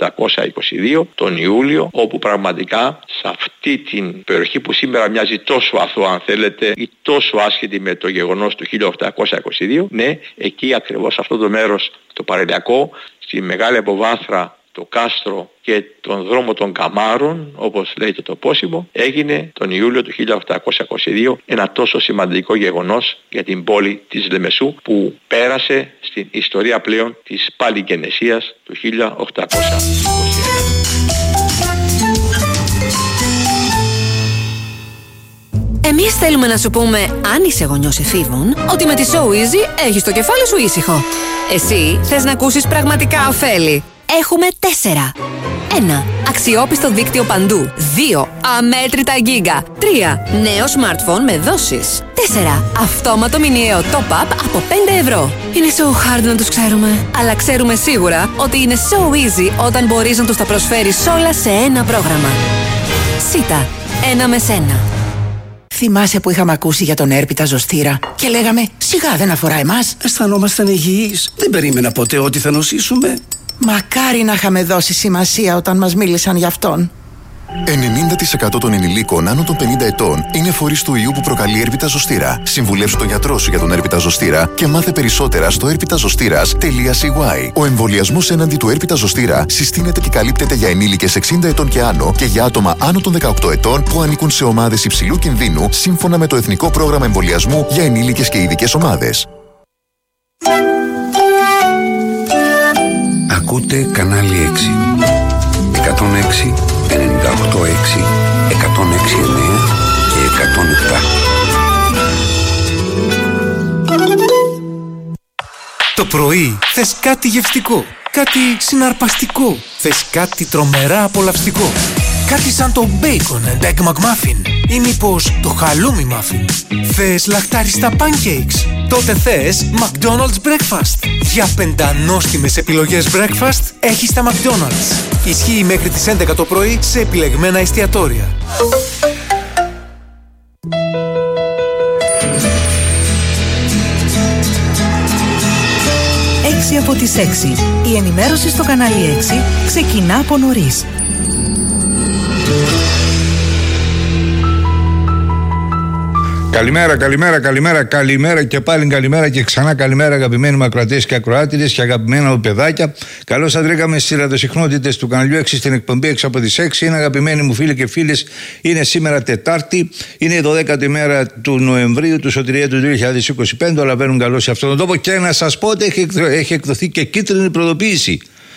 1822 τον Ιούλιο, όπου πραγματικά σε αυτή την περιοχή που σήμερα μοιάζει τόσο αθώα αν θέλετε ή τόσο άσχετη με το γεγονός του 1822, ναι, εκεί ακριβώς αυτό το μέρος το παραλιακό, στη μεγάλη αποβάθρα, το κάστρο και τον δρόμο των Καμάρων, όπως λέει το τοπόσιμο, έγινε τον Ιούλιο του 1822 ένα τόσο σημαντικό γεγονός για την πόλη της Λεμεσού, που πέρασε στην ιστορία πλέον της Παλιγενεσίας του 1821. Εμείς θέλουμε να σου πούμε, αν είσαι γονιός εφήβων, ότι με τη So Easy έχεις το κεφάλι σου ήσυχο. Εσύ θες να ακούσεις πραγματικά ωφέλη. Έχουμε 4. 1. Αξιόπιστο δίκτυο παντού. 2. Αμέτρητα γίγα. 3. Νέο smartphone με δόσεις. 4. Αυτόματο μηνιαίο top-up από 5 ευρώ. Είναι so hard να τους ξέρουμε, αλλά ξέρουμε σίγουρα ότι είναι so easy όταν μπορείς να τους τα προσφέρεις όλα σε ένα πρόγραμμα. ΣΥΤΑ. 1 με σένα. Θυμάσαι που είχαμε ακούσει για τον έρπιτα ζωστήρα και λέγαμε σιγά δεν αφορά εμάς. Αισθανόμασταν υγιείς. Δεν περίμενα ποτέ ότι θα νοσήσουμε. Μακάρι να είχαμε δώσει σημασία όταν μας μίλησαν γι' αυτόν. 90% των ενηλίκων άνω των 50 ετών είναι φορείς του ιού που προκαλεί έρπιτα ζωστήρα. Συμβουλεύσου τον γιατρό σου για τον έρπιτα ζωστήρα και μάθε περισσότερα στο erpitazostira.cy. Ο εμβολιασμός έναντι του έρπιτα ζωστήρα συστήνεται και καλύπτεται για ενήλικες 60 ετών και άνω και για άτομα άνω των 18 ετών που ανήκουν σε ομάδες υψηλού κινδύνου σύμφωνα με το Εθνικό Πρόγραμμα Εμβολιασμού για ενήλικες και ειδικές ομάδες. Ακούτε κανάλι 6. 106, 98,6, 106,9 και 107. Το πρωί θες κάτι γευστικό, κάτι συναρπαστικό, θες κάτι τρομερά απολαυστικό. Κάτι σαν το Bacon and Egg McMuffin ή μήπως το χαλούμι muffin. Θες λαχτάριστα pancakes? Τότε θες McDonald's Breakfast. Για πεντανόστιμες επιλογές breakfast έχεις τα McDonald's. Ισχύει μέχρι τις 11 το πρωί σε επιλεγμένα εστιατόρια. 6 από τις 6. Η ενημέρωση στο κανάλι 6 ξεκινά από νωρίς. Καλημέρα και πάλι καλημέρα και ξανά καλημέρα, αγαπημένοι μου ακροατές και ακροάτηδες και αγαπημένα μου παιδάκια. Καλώς σας βρήκαμε στις ραδιοσυχνότητες του καναλιού 6 στην εκπομπή 6 από τις 6. Είναι αγαπημένοι μου φίλοι και φίλες, είναι σήμερα Τετάρτη, είναι η 12η μέρα του Νοεμβρίου του Σωτηρία του 2025. Όλα βαίνουν καλώς σε αυτόν τον τόπο και να σας πω ότι έχει εκδοθεί και κίτρινη προειδοποίηση.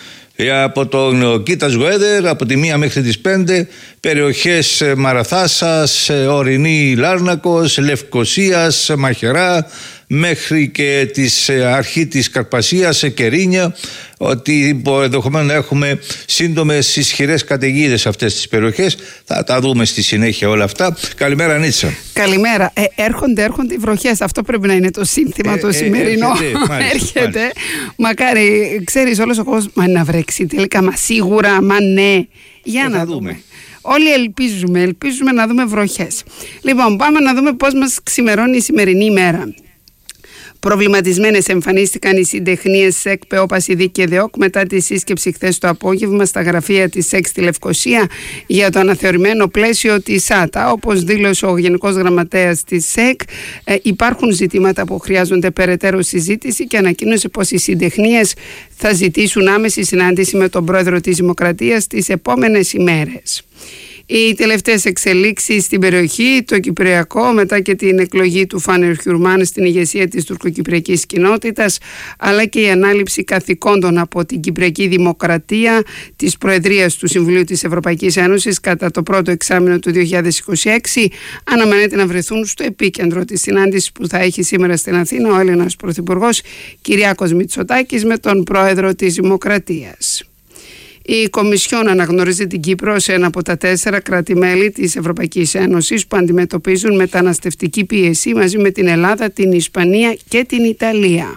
Από τον Κίτας Weather από τη 1 μέχρι τις 5 περιοχές Μαραθάσας, Ορεινή Λάρνακος, Λευκοσίας, Μαχαιρά μέχρι και της αρχή της Καρπασίας, Κερίνια, ότι ενδεχομένως να έχουμε σύντομες ισχυρές καταιγίδες σε αυτές τις περιοχές. Θα τα δούμε στη συνέχεια όλα αυτά. Καλημέρα Νίτσα. Καλημέρα. Έρχονται οι βροχές. Αυτό πρέπει να είναι το σύνθημα το σημερινό. Έρχεται. Μακάρι, ξέρεις, όλος ο κόσμος, μα να βρέξει τελικά, μα σίγουρα, μα ναι. Για να δούμε. Όλοι ελπίζουμε να δούμε βροχές. Λοιπόν, πάμε να δούμε πώς μας ξημερώνει η σημερινή ημέρα. Προβληματισμένες εμφανίστηκαν οι συντεχνίες ΣΕΚ, ΠΕΟ, Πασιδί και ΔΕΟΚ μετά τη σύσκεψη χθες το απόγευμα στα γραφεία της ΣΕΚ στη Λευκοσία για το αναθεωρημένο πλαίσιο της ΣΑΤΑ. Όπως δήλωσε ο Γενικός Γραμματέας της ΣΕΚ, υπάρχουν ζητήματα που χρειάζονται περαιτέρω συζήτηση και ανακοίνωσε πως οι συντεχνίες θα ζητήσουν άμεση συνάντηση με τον Πρόεδρο της Δημοκρατίας τις επόμενες ημέρες. Οι τελευταίες εξελίξεις στην περιοχή, το Κυπριακό μετά και την εκλογή του Φάνερ Χιουρμάν στην ηγεσία της τουρκοκυπριακής κοινότητας, αλλά και η ανάληψη καθηκόντων από την Κυπριακή Δημοκρατία της Προεδρίας του Συμβουλίου της Ευρωπαϊκής Ένωσης κατά το πρώτο εξάμηνο του 2026 αναμένεται να βρεθούν στο επίκεντρο της συνάντησης που θα έχει σήμερα στην Αθήνα ο Έλληνας Πρωθυπουργός Κυριάκος Μητσοτάκης με τον Πρόεδρο της Δημοκρατίας. Η Κομισιόν αναγνωρίζει την Κύπρο ως ένα από τα 4 κράτη-μέλη της Ευρωπαϊκής Ένωσης που αντιμετωπίζουν μεταναστευτική πίεση μαζί με την Ελλάδα, την Ισπανία και την Ιταλία.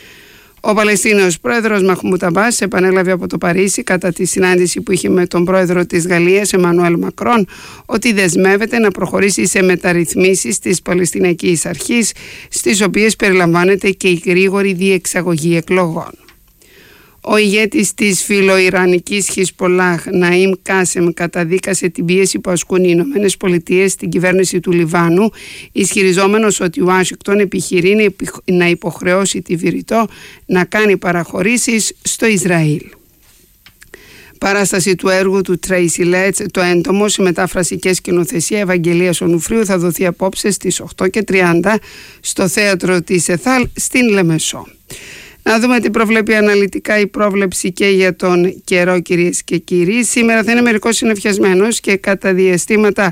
Ο Παλαιστίνιος πρόεδρος Μαχμούντ Αμπάς επανέλαβε από το Παρίσι κατά τη συνάντηση που είχε με τον πρόεδρο της Γαλλίας Εμμανουέλ Μακρόν ότι δεσμεύεται να προχωρήσει σε μεταρρυθμίσεις της Παλαιστινιακής Αρχής, στις οποίες περιλαμβάνεται και η γρήγορη διεξαγωγή εκλογών. Ο ηγέτης της φιλοϊρανικής Χισπολάχ, Ναΐμ Κάσεμ, καταδίκασε την πίεση που ασκούν οι Ηνωμένες Πολιτείες στην κυβέρνηση του Λιβάνου, ισχυριζόμενος ότι η Ουάσιγκτον επιχειρεί να υποχρεώσει τη Βηρητό να κάνει παραχωρήσεις στο Ισραήλ. Παράσταση του έργου του Τρέισι Λέτς, το έντομο, σε μετάφραση και σκηνοθεσία Ευαγγελίας Ονουφρίου, θα δοθεί απόψε στις 8:30 στο θέατρο της ΕΘΑΛ στην Λεμεσό. Να δούμε τι προβλέπει αναλυτικά η πρόβλεψη και για τον καιρό, κυρίες και κύριοι. Σήμερα θα είναι μερικώς συννεφιασμένος και κατά διαστήματα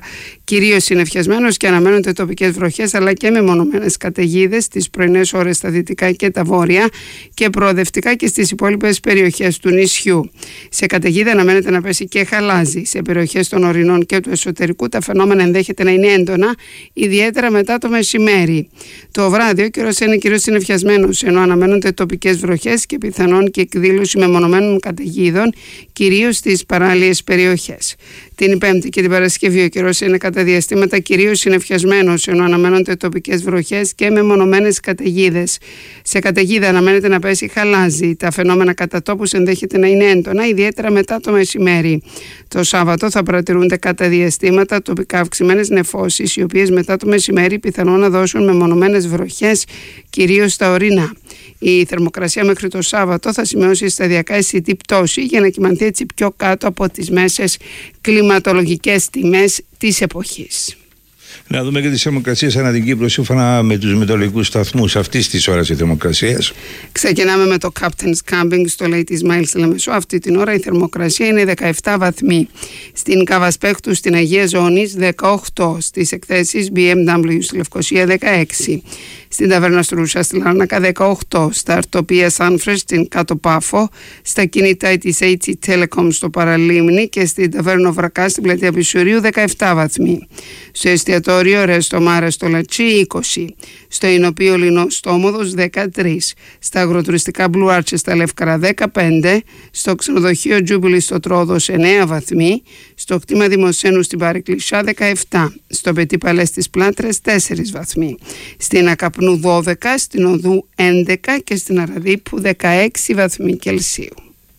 κυρίως συννεφιασμένος και αναμένονται τοπικές βροχές αλλά και μεμονωμένες καταιγίδες τις πρωινές ώρες στα δυτικά και τα βόρεια και προοδευτικά και στις υπόλοιπες περιοχές του νησιού. Σε καταιγίδα αναμένεται να πέσει και χαλάζι. Σε περιοχές των ορεινών και του εσωτερικού τα φαινόμενα ενδέχεται να είναι έντονα, ιδιαίτερα μετά το μεσημέρι. Το βράδυ ο καιρός είναι κυρίως συννεφιασμένος, ενώ αναμένονται τοπικές βροχές και πιθανόν και εκδήλωση μεμονωμένων καταιγίδων, κυρίως στις παράλιες περιοχές. Την Πέμπτη και την Παρασκευή ο καιρός είναι κατά διαστήματα κυρίως συννεφιασμένος, ενώ αναμένονται τοπικές βροχές και μεμονωμένες καταιγίδες. Σε καταιγίδα αναμένεται να πέσει χαλάζι. Τα φαινόμενα κατά τόπους ενδέχεται να είναι έντονα, ιδιαίτερα μετά το μεσημέρι. Το Σάββατο θα παρατηρούνται κατά διαστήματα τοπικά αυξημένες νεφώσεις, οι οποίες μετά το μεσημέρι πιθανόν να δώσουν μεμονωμένες βροχές, κυρίως στα ορεινά. Η θερμοκρασία μέχρι το Σάββατο θα σημειώσει σταδιακά αισθητή πτώση για να κυμανθεί έτσι πιο κάτω από τις μέσες κλιματολογικές τιμές της εποχής. Να δούμε και τις θερμοκρασίες ανά την Κύπρο σύμφωνα με τους μετεωρολογικούς σταθμούς αυτής της ώρας της θερμοκρασίας. Ξεκινάμε με το Captain's Camping στο Lady Ismail στη Λεμεσό. Αυτή την ώρα η θερμοκρασία είναι 17 βαθμοί. Στην Καβασπέκτου στην Αγία Ζώνης 18. Στις εκθέσεις BMW στη Λευκοσία 16. Στην Ταβέρνα Στρούσα στη Λάρνακα 18. Στα Αρτοπία Σάνφρες στην Κάτω Πάφο. Στα κινητά της HC Telecom στο Παραλίμνη και στην Ταβέρνα Βρακά στην Πλατεία Πισουρίου 17 βαθμοί. Στο εστιατόριο Ρέστο Μάρα στο Λατσί 20. Στο Ινοπείο Λινό στο Όμοδος 13. Στα αγροτουριστικά Blue Arches στα Λεύκαρα 15. Στο ξενοδοχείο Jubilee στο Τρόδος 9 βαθμοί. Στο κτήμα Δημοσένου στην Παρεκκλησιά 17. Στο Πετί Παλέ στις Πλάτρες 4 βαθμοί. Στην Ακαπνού 12, στην Οδού 11 και στην Αραδίπου 16 βαθμοί Κελσίου.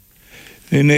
Είναι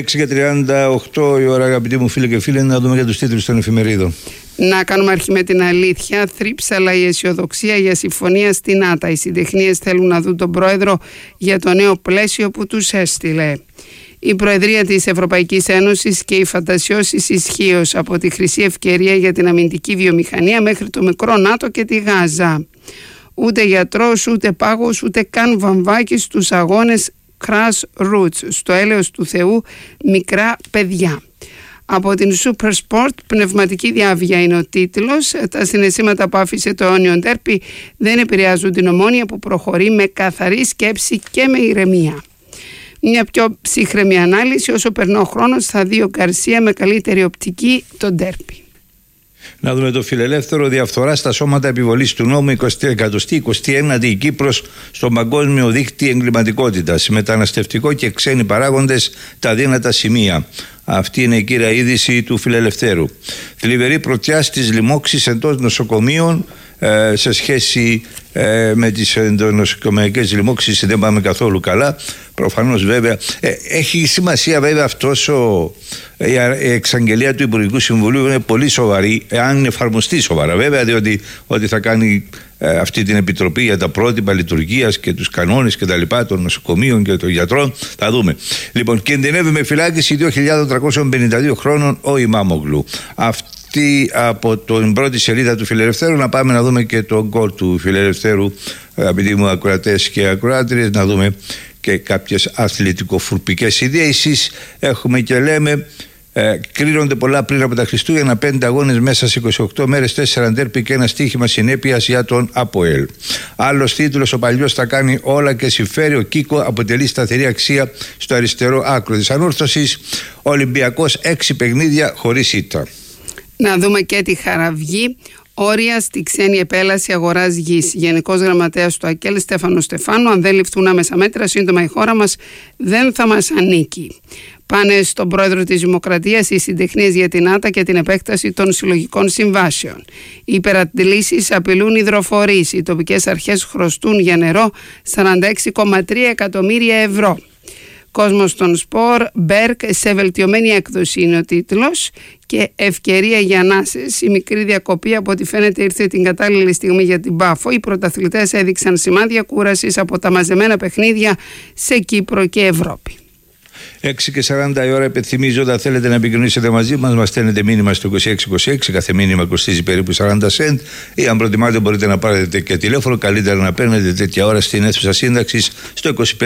6:38 η ώρα, αγαπητοί μου φίλοι και φίλοι, να δούμε για τους τίτλους των εφημερίδων. Να κάνουμε αρχή με την αλήθεια. Θρύψαλα η αισιοδοξία για συμφωνία στην ΆΤΑ. Οι συντεχνίες θέλουν να δουν τον πρόεδρο για το νέο πλαίσιο που τους έστειλε. Η Προεδρία της Ευρωπαϊκής Ένωσης και η φαντασιώσεις ισχύως από τη χρυσή ευκαιρία για την αμυντική βιομηχανία μέχρι το μικρό ΝΑΤΟ και τη Γάζα. Ούτε γιατρός, ούτε πάγος, ούτε καν βαμβάκι στους αγώνες Crash Roots, στο έλεος του Θεού μικρά παιδιά. Από την Super Sport, πνευματική διάβια είναι ο τίτλος. Τα συναισθήματα που άφησε το αιώνιο ντέρπι δεν επηρεάζουν την Ομόνοια που προχωρεί με καθαρή σκέψη και με ηρεμία. Μια πιο ψύχρεμη ανάλυση, όσο περνά ο χρόνος θα δει ο Γκαρσία με καλύτερη οπτική το ντέρπι. Να δούμε το Φιλελεύθερο. Διαφθορά στα σώματα επιβολής του νόμου, 21η η Κύπρος στον παγκόσμιο δίκτυο εγκληματικότητας. Μεταναστευτικό και ξένοι παράγοντες τα δύνατα σημεία. Αυτή είναι η κύρια είδηση του Φιλελευθέρου. Θλιβερή πρωτιά στις λοιμώξεις εντός νοσοκομείων. Σε σχέση με τις νοσοκομειακές λοιμώξεις δεν πάμε καθόλου καλά. Προφανώς βέβαια έχει σημασία βέβαια η εξαγγελία του Υπουργικού Συμβουλίου είναι πολύ σοβαρή, αν εφαρμοστεί σοβαρά βέβαια, διότι ότι θα κάνει αυτή την επιτροπή για τα πρότυπα λειτουργίας και τους κανόνες και τα λοιπά των νοσοκομείων και των γιατρών, θα δούμε. Λοιπόν, κινδυνεύει με φυλάκιση 2.352 χρόνων ο Ημάμογλου. Αυτή από την πρώτη σελίδα του Φιλελευθέρου. Να πάμε να δούμε και το γκολ του Φιλελευθέρου, αγαπητοί μου ακροατές και ακροάτριες, να δούμε και κάποιες αθλητικοφουρπικές ειδήσεις. Έχουμε και λέμε κρίνονται πολλά πριν από τα Χριστούγεννα, 5 αγώνες μέσα σε 28 μέρες, 4 ντέρπι και ένα στοίχημα συνέπειας για τον ΑΠΟΕΛ. Άλλος τίτλος, ο παλιός τα κάνει όλα και συμφέρει, ο Κίκο αποτελεί σταθερή αξία στο αριστερό άκρο της ανόρθωσης. Ολυμπιακός 6 παιχνίδια χωρίς ήττα. Να δούμε και τη Χαραυγή. Όρια στη ξένη επέλαση αγοράς γης. Γενικός Γραμματέας του ΑΚΕΛ Στέφανος Στεφάνου. Αν δεν ληφθούν άμεσα μέτρα, σύντομα η χώρα μας δεν θα μας ανήκει. Πάνε στον πρόεδρο της Δημοκρατίας οι συντεχνίες για την ΆΤΑ και την επέκταση των συλλογικών συμβάσεων. Οι υπεραντλήσεις απειλούν υδροφορείς. Οι τοπικές αρχές χρωστούν για νερό 46,3 εκατομμύρια ευρώ. Κόσμος των σπορ, Μπέρκ σε βελτιωμένη έκδοση είναι ο τίτλος και ευκαιρία για ανάσες. Η μικρή διακοπή από ό,τι φαίνεται ήρθε την κατάλληλη στιγμή για την Πάφο. Οι πρωταθλητές έδειξαν σημάδια κούρασης από τα μαζεμένα παιχνίδια σε Κύπρο και Ευρώπη. 6:40 η ώρα, υπενθυμίζω, όταν θέλετε να επικοινωνήσετε μαζί μας, μας στέλνετε μήνυμα στο 2626, κάθε μήνυμα κοστίζει περίπου 40 cent, ή αν προτιμάτε μπορείτε να πάρετε και τηλέφωνο, καλύτερα να παίρνετε τέτοια ώρα στην αίθουσα σύνταξης στο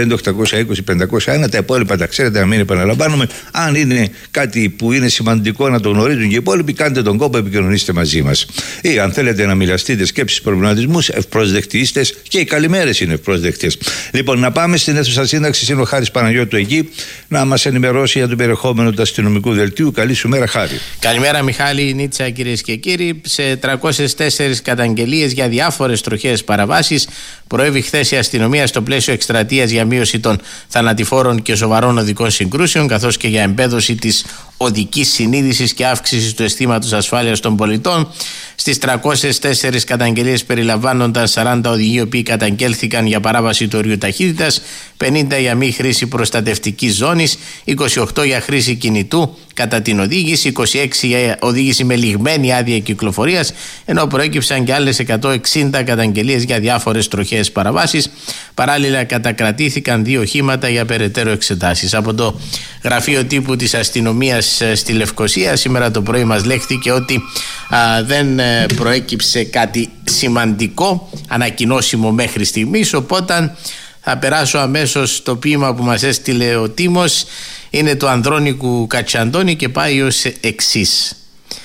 25-820-501. Τα υπόλοιπα τα ξέρετε, να μην επαναλαμβάνουμε. Αν είναι κάτι που είναι σημαντικό να το γνωρίζουν και οι υπόλοιποι, κάντε τον κόπο, επικοινωνήστε μαζί μας. Ή αν θέλετε να μοιραστείτε σκέψεις, προβληματισμούς, ευπρόσδεκτοι είστε, και οι καλημέρες είναι ευπρόσδεκτες. Λοιπόν, να πάμε στην αίθουσα σύνταξης. Είναι ο Χάρης Παναγιώτου εκεί να μας ενημερώσει για το περιεχόμενο του αστυνομικού δελτίου. Καλή σου μέρα, Χάρη. Καλημέρα, Μιχάλη, Νίτσα, κυρίες και κύριοι. Σε 304 καταγγελίες για διάφορες τροχαίες παραβάσεις προέβη χθες η αστυνομία στο πλαίσιο εκστρατείας για μείωση των θανατηφόρων και σοβαρών οδικών συγκρούσεων, καθώς και για εμπέδωση της οδικής συνείδησης και αύξησης του αισθήματος ασφάλειας των πολιτών. Στις 304 καταγγελίες περιλαμβάνονταν 40 οδηγοί οι οποίοι καταγγέλθηκαν για παράβαση του όριου ταχύτητας, 50 για μη χρήση προστατευτικής ζώνης, 28 για χρήση κινητού κατά την οδήγηση, 26 για οδήγηση με λιγμένη άδεια κυκλοφορίας, ενώ προέκυψαν και άλλες 160 καταγγελίες για διάφορες τροχαίες παραβάσεις. Παράλληλα κατακρατήθηκαν 2 οχήματα για περαιτέρω εξετάσεις. Από το γραφείο τύπου της αστυνομίας στη Λευκοσία σήμερα το πρωί μας λέχθηκε ότι δεν προέκυψε κάτι σημαντικό ανακοινώσιμο μέχρι στιγμής, οπότε θα περάσω αμέσως στο ποίημα που μας έστειλε ο Τίμος. Είναι του Ανδρώνικου Κατσαντώνη και πάει ως εξής.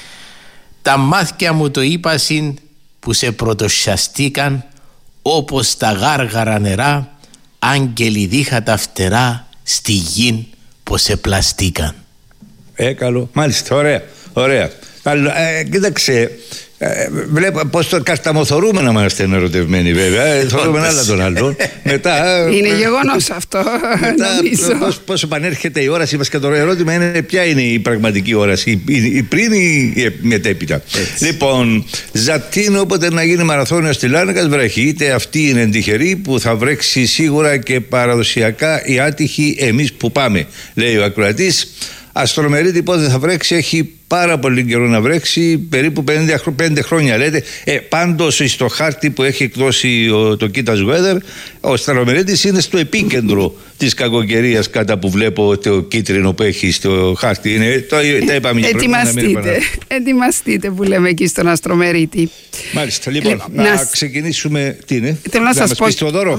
Τα μάτια μου το είπασιν που σε πρωτοσιαστήκαν, όπως τα γάργαρα νερά, άγγελοι δίχα τα φτερά στη γην πως σε πλαστήκαν. Καλό, μάλιστα, ωραία. Κοίταξε, βλέπω πως το κασταμοθορούμε να είμαστε ερωτευμένοι, βέβαια. Θωρούμε άλλα τον άλλον. Μετά, είναι γεγονός αυτό. Μετά πώς επανέρχεται η όρασή μας, και το ερώτημα είναι ποια είναι η πραγματική όραση, η πριν ή η μετέπειτα. Λοιπόν, ζατίνο όποτε να γίνει μαραθώνιο στη Λάρνακας βρέχει. Είτε αυτή είναι τυχερή που θα βρέξει σίγουρα και παραδοσιακά οι άτυχοι εμείς που πάμε, λέει ο ακροατής. Αστρομερίτη πότε θα βρέξει, έχει πάρα πολύ καιρό να βρέξει, περίπου 5 χρόνια λέτε. Πάντως στο χάρτη που έχει εκδώσει το Kitas Weather, ο Αστρομερίτης είναι στο επίκεντρο της κακοκαιρίας, κατά που βλέπω το κίτρινο που έχει στο χάρτη. Τα είπαμε για ετοιμαστείτε που λέμε εκεί στον Αστρομερίτη. Μάλιστα, λοιπόν, να ξεκινήσουμε. Τι είναι? Θέλω να σας πω το δώρο.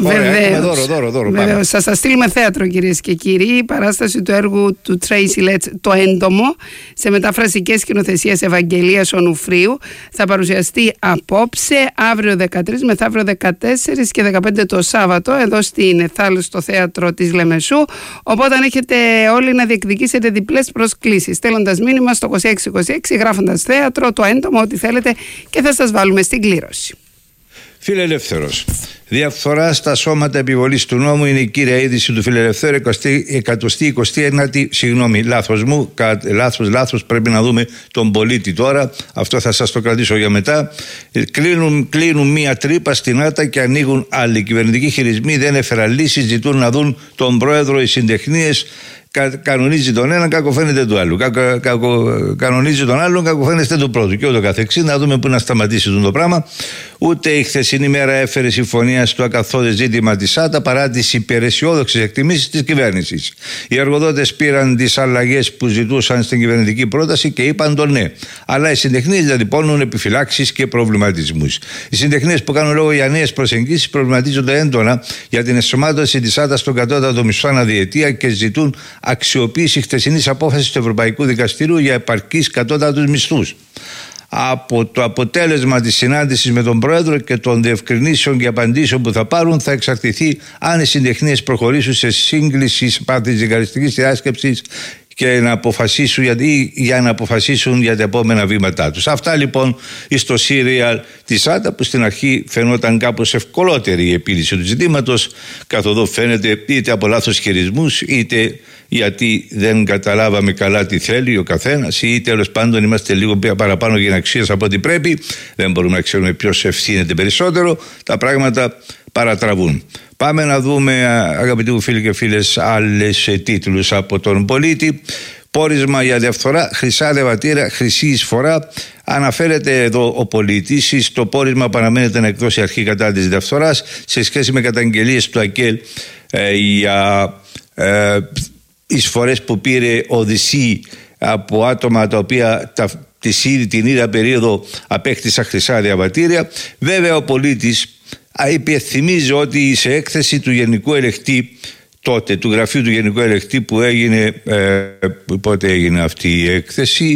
Βεβαίως, σας θα στείλουμε θέατρο, κυρίες και κύριοι. Η παράσταση του έργου του Tracy Letts, Το Έντομο, σε μεταφραστικές σκηνοθεσίες Ευαγγελίας Ονουφρίου, θα παρουσιαστεί απόψε, αύριο 13, μεθαύριο 14 και 15 το Σάββατο, εδώ στην Εθάλ, στο θέατρο της Λεμεσού. Οπότε αν έχετε όλοι να διεκδικήσετε διπλές προσκλήσεις, στέλνοντας μήνυμα στο 2626, γράφοντας θέατρο, Το Έντομο, ό,τι θέλετε, και θα σας βάλουμε στην κλήρωση. Φιλελεύθερος. Διαφθορά στα σώματα επιβολής του νόμου είναι η κύρια είδηση του Φιλελευθέρου. 129η, συγγνώμη, λάθος, πρέπει να δούμε τον πολίτη τώρα. Αυτό θα σας το κρατήσω για μετά. Κλείνουν μία τρύπα στην Άτα και ανοίγουν άλλοι. Οι κυβερνητικοί χειρισμοί δεν έφεραν λύσεις, ζητούν να δουν τον πρόεδρο οι συντεχνίες. Κανονίζει τον έναν, κακοφαίνεται του άλλου. Κανονίζει τον άλλον, κακοφαίνεται του πρώτου. Και ούτω καθεξής. Να δούμε πού να σταματήσει το πράγμα. Ούτε η χθεσινή μέρα έφερε συμφωνία στο ακαθόδε ζήτημα της ΆΤΑ παρά τις υπεραισιόδοξες εκτιμήσεις της κυβέρνησης. Οι εργοδότες πήραν τις αλλαγές που ζητούσαν στην κυβερνητική πρόταση και είπαν το ναι. Αλλά οι συντεχνίες διατυπώνουν επιφυλάξεις και προβληματισμούς. Οι συντεχνίες που κάνουν λόγο για νέες προσεγγίσεις προβληματίζονται έντονα για την ενσωμάτωση της ΆΤΑ στον κατώτατο μισθό ανά διετία και ζητούν αξιοποίηση χτεσινής απόφασης του Ευρωπαϊκού Δικαστηρίου για επαρκείς κατώτατους μισθούς. Από το αποτέλεσμα της συνάντησης με τον Πρόεδρο και των διευκρινήσεων και απαντήσεων που θα πάρουν θα εξαρτηθεί αν οι συντεχνίες προχωρήσουν σε σύγκληση της δικαστικής διάσκεψης και να αποφασίσουν για να αποφασίσουν για τα επόμενα βήματά τους. Αυτά λοιπόν στο σύριαλ της ΆΤΑ, που στην αρχή φαινόταν κάπως ευκολότερη η επίλυση του ζητήματος, καθοδό φαίνεται είτε από λάθος χειρισμούς, είτε γιατί δεν καταλάβαμε καλά τι θέλει ο καθένας, ή τέλος πάντων είμαστε λίγο παραπάνω γεναξίες από ό,τι πρέπει, δεν μπορούμε να ξέρουμε ποιος ευθύνεται περισσότερο, τα πράγματα παρατραβούν. Πάμε να δούμε, αγαπητοί μου φίλοι και φίλες, άλλες τίτλους από τον πολίτη. Πόρισμα για διαφθορά, χρυσά διαβατήρια, χρυσή εισφορά. Αναφέρεται εδώ ο πολίτης στο πόρισμα που αναμένεται να εκδώσει αρχή κατά της διαφθοράς σε σχέση με καταγγελίες του ΑΚΕΛ για εισφορές που πήρε ο Οδυσσή από άτομα τα οποία την ίδια περίοδο απέκτησαν χρυσά διαβατήρια. Βέβαια ο πολίτης υπενθυμίζει ότι σε έκθεση του Γενικού Ελεκτή τότε, του γραφείου του Γενικού Ελεκτή που έγινε, πότε έγινε αυτή η έκθεση,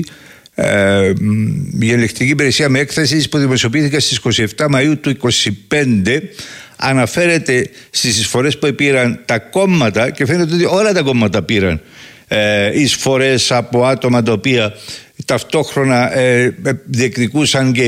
η ελεκτική υπηρεσία με έκθεση που δημοσιοποιήθηκε στις 27 Μαΐου του 25, αναφέρεται στις εισφορές που πήραν τα κόμματα και φαίνεται ότι όλα τα κόμματα πήραν εισφορές από άτομα τα οποία ταυτόχρονα διεκδικούσαν και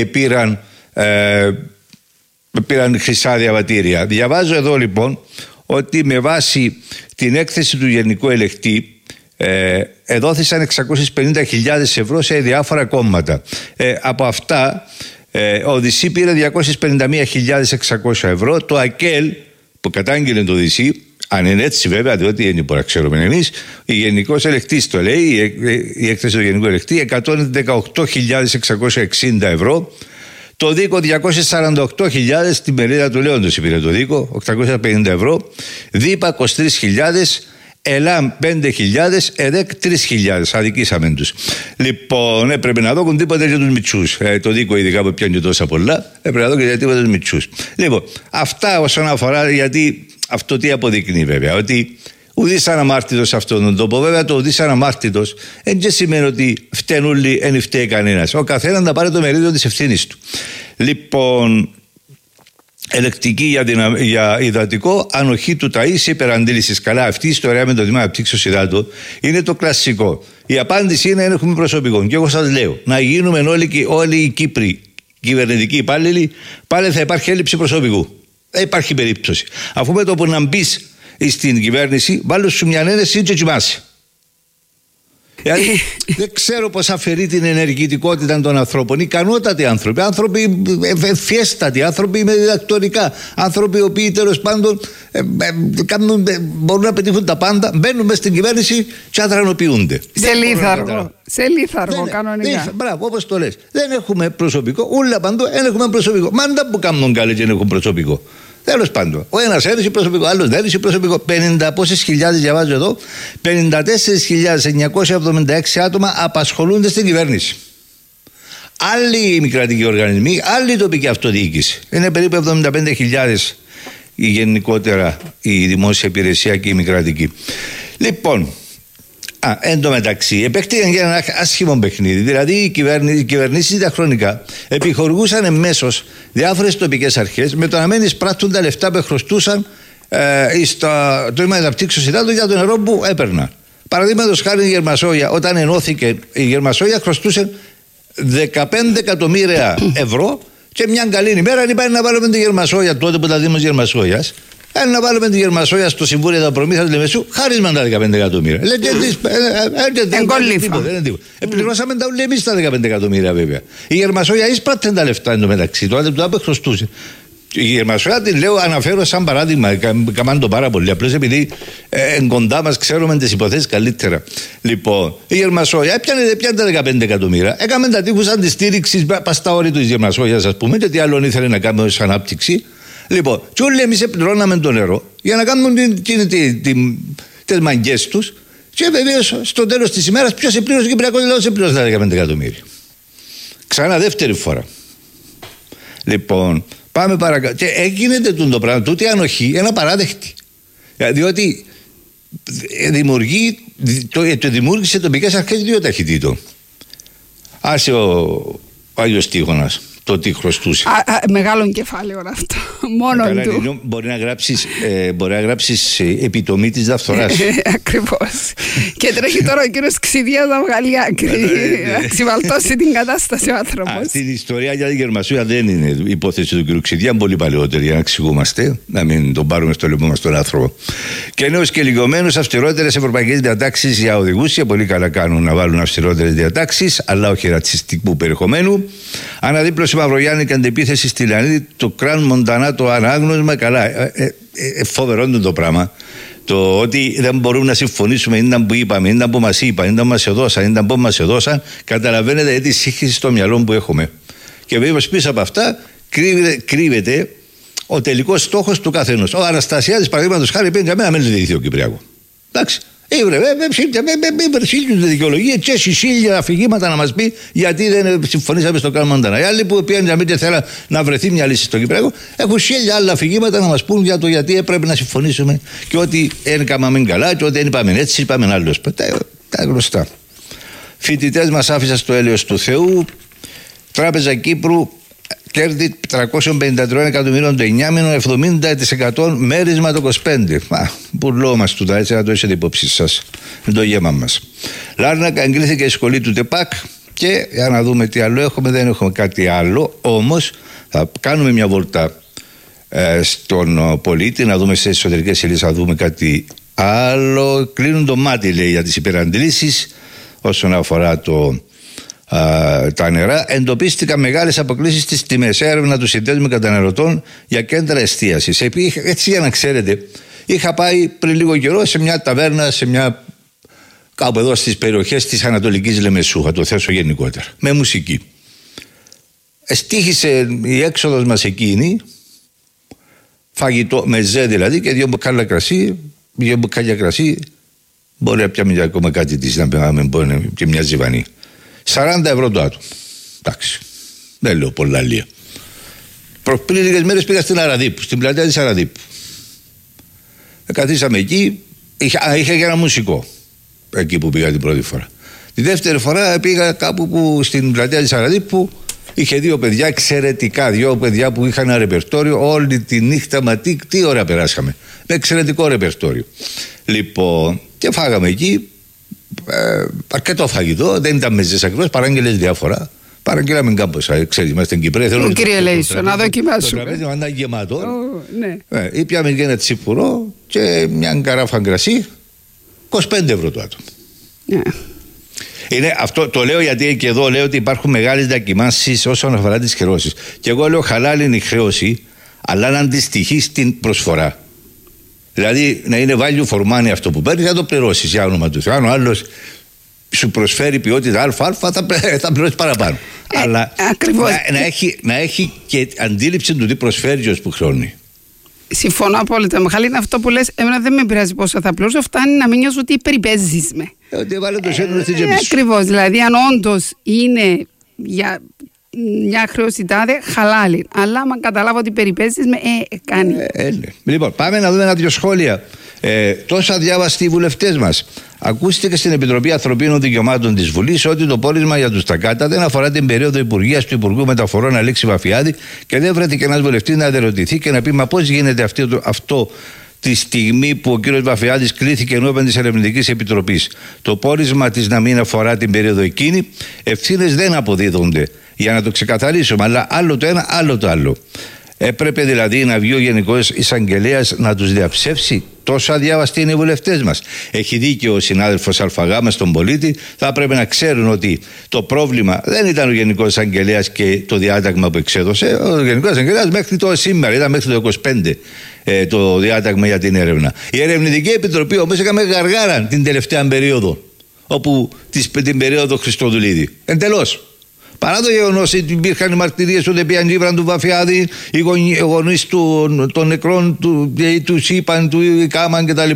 πήραν χρυσά διαβατήρια. Διαβάζω εδώ λοιπόν ότι με βάση την έκθεση του Γενικού Ελεκτή εδόθησαν 650.000 ευρώ σε διάφορα κόμματα. Από αυτά ο Οδυσσή πήρε 251.600 ευρώ. Το ΑΚΕΛ που κατάγγειλε το Οδυσσή, αν είναι έτσι βέβαια, διότι δεν μπορεί να ξέρουμε εμείς, η Γενικός Ελεκτής το λέει, η έκθεση του Γενικού Ελεκτή, 118.660 ευρώ. Το Δίκο 248.000, στην μερίδα του Λέοντος πήρε το Δίκο, 850 ευρώ. ΔΥΠΑ 23.000, ΕΛΑΜ 5.000, ΕΔΕΚ 3.000. Αδικήσαμε τους. Λοιπόν, έπρεπε να δω τίποτα για τους μητσούς. Το Δίκο ειδικά που πιάνει τόσα πολλά, έπρεπε να δω και για τίποτα τους μητσούς. Λοιπόν, αυτά όσον αφορά, γιατί αυτό τι αποδεικνύει βέβαια, ότι ουδής αναμάρτητος σε αυτόν τον τόπο. Βέβαια το ουδής αναμάρτητος δεν σημαίνει ότι φταίνουν δεν φταίει κανένας. Ο καθένας να πάρει το μερίδιο της ευθύνης του. Λοιπόν, ελεκτική για υδατικό, ανοχή του ταΐς, υπεραντίλησης. Καλά, αυτή η ιστορία με το Τμήμα Αναπτύξεως Υδάτων είναι το κλασικό. Η απάντηση είναι να έχουμε προσωπικό. Και εγώ σας λέω, να γίνουμε όλοι οι Κύπροι κυβερνητικοί υπάλληλοι, πάλι θα υπάρχει έλλειψη προσωπικού. Δεν υπάρχει περίπτωση. Αφού με το που να μπει στην κυβέρνηση, βάλω σου μια ένεση και κοιμάσαι. Δεν ξέρω πώς αφαιρεί την ενεργητικότητα των ανθρώπων. Ικανότατοι άνθρωποι, άνθρωποι ευφιέστατοι, άνθρωποι με διδακτορικά, άνθρωποι οι οποίοι τέλος πάντων μπορούν να πετύχουν τα πάντα, μπαίνουν μέσα στην κυβέρνηση και αδρανοποιούνται. Σε λίθαργο κανονικά. Μπράβο, όπως το λες. Δεν έχουμε προσωπικό, όλα παντού δεν έχουμε προσωπικό. Μάντα που κάνουν καλή και δεν έχουν προσωπικό. Τέλος πάντων, ο ένας έδωσε προσωπικό, ο άλλος δεν έδωσε προσωπικό. 50 πόσες χιλιάδες, διαβάζω εδώ, 54.976 άτομα απασχολούνται στην κυβέρνηση. Άλλοι μη κρατικοί οργανισμοί, άλλη τοπική αυτοδιοίκηση. Είναι περίπου 75.000 γενικότερα η δημόσια υπηρεσία και η μη κρατική. Λοιπόν, εν τω μεταξύ, επέκτηκαν για ένα άσχημο παιχνίδι. Δηλαδή, οι κυβερνήσεις διαχρονικά επιχορηγούσαν εμέσως διάφορες τοπικές αρχές με το να μην εισπράττουν τα λεφτά που χρωστούσαν στο Τμήμα Αναπτύξεως Υδάτων για το νερό που έπαιρναν. Παραδείγματος χάρη, η Γερμασόγεια, όταν ενώθηκε η Γερμασόγεια, χρωστούσε 15 εκατομμύρια ευρώ και μια καλή ημέρα είπαν να βάλουμε τη Γερμασόγεια, τότε που τα Δήμος Γερμασόγειας, να βάλουμε τη Γερμασόγεια στο Συμβούλιο των Προμήθειας Λεμεσού, χάρισμα τα 15 εκατομμύρια. Εγκόλυφα. Πληρώσαμε τα όλοι εμείς τα 15 εκατομμύρια βέβαια. Η Γερμασόγεια εισπράττει τα λεφτά εντωμεταξύ. Τότε που χρωστούσε. Η Γερμασόγεια την λέω, αναφέρω σαν παράδειγμα, καμάνε το πάρα πολύ. Απλώς επειδή κοντά μας ξέρουμε τις υποθέσεις καλύτερα. Λοιπόν, η Γερμασόγεια έπιανε τα 15 εκατομμύρια. Έκαμε τα τείχους αντιστήριξης, πα στα όρια του Γερμασόγειας, ας πούμε, και τι άλλο ήθελε να κάνουμε ως ανάπτυξη. Λοιπόν, και όλοι εμείς πληρώναμε το νερό για να κάνουν τις μαγκές τους. Και βεβαίως στο τέλος της ημέρας ποιος επλήρωσε, ο Κυπριακός λαός επλήρωσε τα 15 εκατομμύρια. Ξανά δεύτερη φορά. Λοιπόν, πάμε παρακάτω. Και έγινε το πράγμα, τούτη ανοχή, ένα παράδεκτη. Διότι δημιούργησε τοπικές αρχές δύο ταχυτήτων. Άσε ο Άγιος Τείχωνας το τι χρωστούσε. Μεγάλο κεφάλαιο αυτό. Μόνο του. Μπορεί να γράψεις επιτομή της διαφθοράς. Ακριβώς. Και τρέχει τώρα ο κύριος Ξηδίας να βγάλει άκρη. Να ξυβαλτώσει την κατάσταση ο άνθρωπος. Στην ιστορία για τη Γερμασόγεια δεν είναι η υπόθεση του κύριου Ξηδία, είναι πολύ παλαιότερη για να εξηγούμαστε, να μην τον πάρουμε στο λαιμό μας τον άνθρωπο. Και νέους και λιγωμένους αυστηρότερες ευρωπαϊκές διατάξεις για οδηγούς, και πολύ καλά κάνουν να βάλουν αυστηρότερες διατάξεις, αλλά όχι ρατσιστικού περιεχομένου. Αναδίπλωση Μαυρογιάννη, αντεπίθεση στη Λιανίδη, το Κραν Μοντανά, το ανάγνωσμα. Καλά, φοβερό το πράγμα. Το ότι δεν μπορούμε να συμφωνήσουμε, ήταν που είπαμε, ήταν που μας είπαν, ήταν που μας έδωσαν, ήταν που μας έδωσαν. Καταλαβαίνετε τη σύγχυση στο μυαλό που έχουμε. Και βέβαια πίσω από αυτά κρύβεται ο τελικός στόχος του καθενός. Ο Αναστασιάδης, παραδείγματος χάρη, πήγε καμένα μέλη διηγηθεί ο Κυπριακό. Εντάξει, Με σύλλογη δικαιολογία και σύλλογα αφηγήματα να μας πει γιατί δεν συμφωνήσαμε στο Κάρμαν Μοντανά. Οι άλλοι που πήγαν να μην θέλουν να βρεθεί μια λύση στο Κυπριακό έχουν σύλλογα άλλα αφηγήματα να μας πούν για το γιατί έπρεπε να συμφωνήσουμε και ότι έκαναμε καλά και ότι δεν είπαμε έτσι, είπαμε άλλος. Τα γνωστά. Φοιτητές μας άφησαν στο έλεος του Θεού. Τράπεζα Κύπρου. Κέρδη 353 εκατομμυρίων το 9 μήνο, 70% μέρισμα το 25. Πουλόμαστε τούτα, έτσι να το έχετε υπόψη σας. Είναι το γέμα μας. Λάρνακα εγκρίθηκε η σχολή του ΤΕΠΑΚ και για να δούμε τι άλλο έχουμε, δεν έχουμε κάτι άλλο. Όμως θα κάνουμε μια βόλτα στον πολίτη, να δούμε στις εσωτερικές σελίδες, θα δούμε κάτι άλλο. Κλείνουν το μάτι, λέει, για τις υπεραντλήσεις όσον αφορά τα νερά. Εντοπίστηκαν μεγάλες αποκλίσεις στις τιμές. Έρευνα του Συνδέσμου Καταναλωτών για κέντρα εστίασης. Έτσι, για να ξέρετε, είχα πάει πριν λίγο καιρό σε μια ταβέρνα, κάπου εδώ στις περιοχές της Ανατολικής Λεμεσού, θα το θέσω γενικότερα, με μουσική. Στήχησε η έξοδος μας εκείνη, φαγητό, μεζέ δηλαδή, και 2 μπουκάλια κρασί, 2 μπουκάλια κρασί, μπορεί να πιάμε ακόμα κάτι της, να πιάμε και μια ζυβανή. 40 ευρώ το άτομο. Εντάξει. Δεν λέω πολλά λία. Πριν λίγες μέρες πήγα στην Αραδίπου, στην πλατεία της Αραδίπου. Καθίσαμε εκεί. Είχα και ένα μουσικό. Εκεί που πήγα την πρώτη φορά. Τη δεύτερη φορά πήγα κάπου που στην πλατεία της Αραδίπου είχε 2 παιδιά εξαιρετικά. 2 παιδιά που είχαν ένα ρεπερτόριο όλη τη νύχτα. Μα τι ώρα περάσαμε. Με εξαιρετικό ρεπερτόριο. Λοιπόν, και φάγαμε εκεί. Αρκετό φαγητό, δεν ήταν μεζές ακριβώς, παράγγελες διάφορα. Παραγγέλαμε κάπως, ξέρεις, είμαστε στην Κυπρέα. Κύριε Λέησο, να δοκιμάσουμε. Το τραπέζι ήταν γεμάτο. Ή πιάμε και ένα τσιπουρό και μια καράφα κρασί, 25 ευρώ το άτομο. Είναι, αυτό το λέω γιατί και εδώ λέω ότι υπάρχουν μεγάλες διακυμάνσεις όσον αφορά τις χρεώσεις. Και εγώ λέω χαλάλη είναι η χρέωση, αλλά να αντιστοιχεί στην προσφορά. Δηλαδή να είναι value for money αυτό που παίρνει, θα το πληρώσει για όνομα του Θεού. Αν ο άλλος σου προσφέρει ποιότητα ΑΑ, θα πληρώσει παραπάνω. Αλλά να έχει και αντίληψη του τι προσφέρει ως που χρώνει. Συμφωνώ απόλυτα. Μιχάλη, είναι αυτό που λες. Εμένα δεν με πειράζει πόσο θα πληρώσω, φτάνει να μην νιώσω ότι περιπέζεις με. Ότι βάλε το σέντρο στην τσέπη σου. Ακριβώς. Δηλαδή, αν όντως είναι για μια χρέωση τάδε, χαλάλη. Αλλά αν καταλάβω ότι περιπέζεις με, κάνει. Ναι. Λοιπόν, πάμε να δούμε 1-2 σχόλια. Τόσα διάβαστοι οι βουλευτές μας. Ακούστηκε στην Επιτροπή Ανθρωπίνων Δικαιωμάτων της Βουλής ότι το πόρισμα για τους Τακάτα δεν αφορά την περίοδο υπουργείας του Υπουργού Μεταφορών Αλέξη Βαφιάδη και δεν βρέθηκε ένας βουλευτής να ερωτηθεί και να πει μα πώς γίνεται αυτό τη στιγμή που ο κύριος Βαφιάδης κλήθηκε ενώπιον της Ερευνητικής Επιτροπής. Το πόρισμα της να μην αφορά την περίοδο εκείνη, ευθύνες δεν αποδίδονται. Για να το ξεκαθαρίσουμε, αλλά άλλο το ένα, άλλο το άλλο. Έπρεπε δηλαδή να βγει ο Γενικός Εισαγγελέας να τους διαψεύσει. Τόσο αδιάβαστοι είναι οι βουλευτές μας. Έχει δίκιο ο συνάδελφος Αλφαγάμα στον πολίτη. Θα πρέπει να ξέρουν ότι το πρόβλημα δεν ήταν ο Γενικός Εισαγγελέας και το διάταγμα που εξέδωσε. Ο Γενικός Εισαγγελέας μέχρι το σήμερα, ήταν μέχρι το 25 το διάταγμα για την έρευνα. Η Ερευνητική Επιτροπή όμως έκαμε γαργάρα την τελευταία περίοδο, όπου την περίοδο Χριστοδουλίδη. Εντελώς. Παρά το γεγονός ότι υπήρχαν οι μαρτυρίες ότι πήγαν γύβραν του Βαφιάδη, οι γονείς των νεκρών του Σίπαν, του Κάμαν κτλ.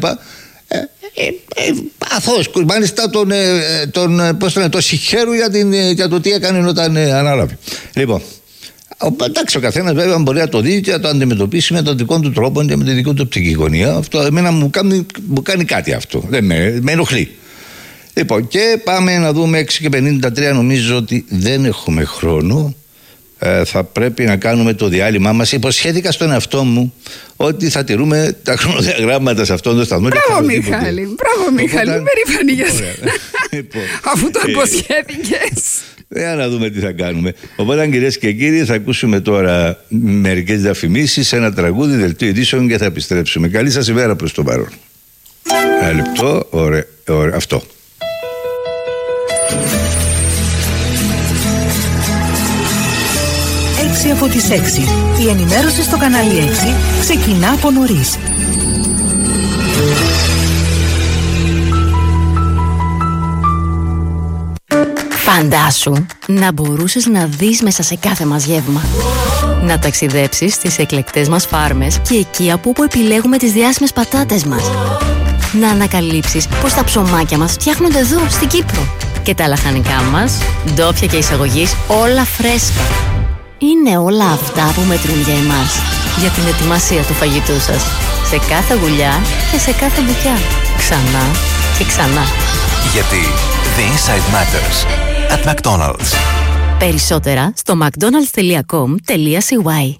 Αθώος, μάλιστα το συγχαίρου για το τι έκανε όταν ανάλαβε. Λοιπόν, εντάξει, ο καθένας βέβαια μπορεί να το δει και να το αντιμετωπίσει με τον δικό του τρόπο και με τη δική του οπτική γωνία. Αυτό εμένα μου κάνει κάτι αυτό. Δεν με ενοχλεί. Λοιπόν, και πάμε να δούμε 6:53. Νομίζω ότι δεν έχουμε χρόνο. Θα πρέπει να κάνουμε το διάλειμμα μας. Υποσχέθηκα στον εαυτό μου ότι θα τηρούμε τα χρονοδιαγράμματα σε αυτόν τον σταθμό. Μπράβο Μιχάλη, είμαι περήφανη για σένα. Αφού το υποσχέθηκες. Για να δούμε τι θα κάνουμε. Οπότε, κυρίες και κύριοι, θα ακούσουμε τώρα μερικές διαφημίσεις, ένα τραγούδι, δελτίο ειδήσεων και θα επιστρέψουμε. Καλή σας ημέρα προς το παρόν. Ένα λεπτό, ωραία, αυτό. 6 από τις 6. Η ενημέρωση στο κανάλι 6 ξεκινά από νωρίς. Φαντάσου να μπορούσες να δεις μέσα σε κάθε μας γεύμα. Να ταξιδέψεις στις εκλεκτές μας φάρμες και εκεί από όπου επιλέγουμε τις διάσημες πατάτες μας. Να ανακαλύψεις πως τα ψωμάκια μας φτιάχνονται εδώ, στην Κύπρο. Και τα λαχανικά μας, ντόπια και εισαγωγής, όλα φρέσκα. Είναι όλα αυτά που μετρούν για εμάς. Για την ετοιμασία του φαγητού σας. Σε κάθε γουλιά και σε κάθε μπουκιά. Ξανά και ξανά. Γιατί the inside matters at McDonald's. Περισσότερα στο mcdonalds.com.cy.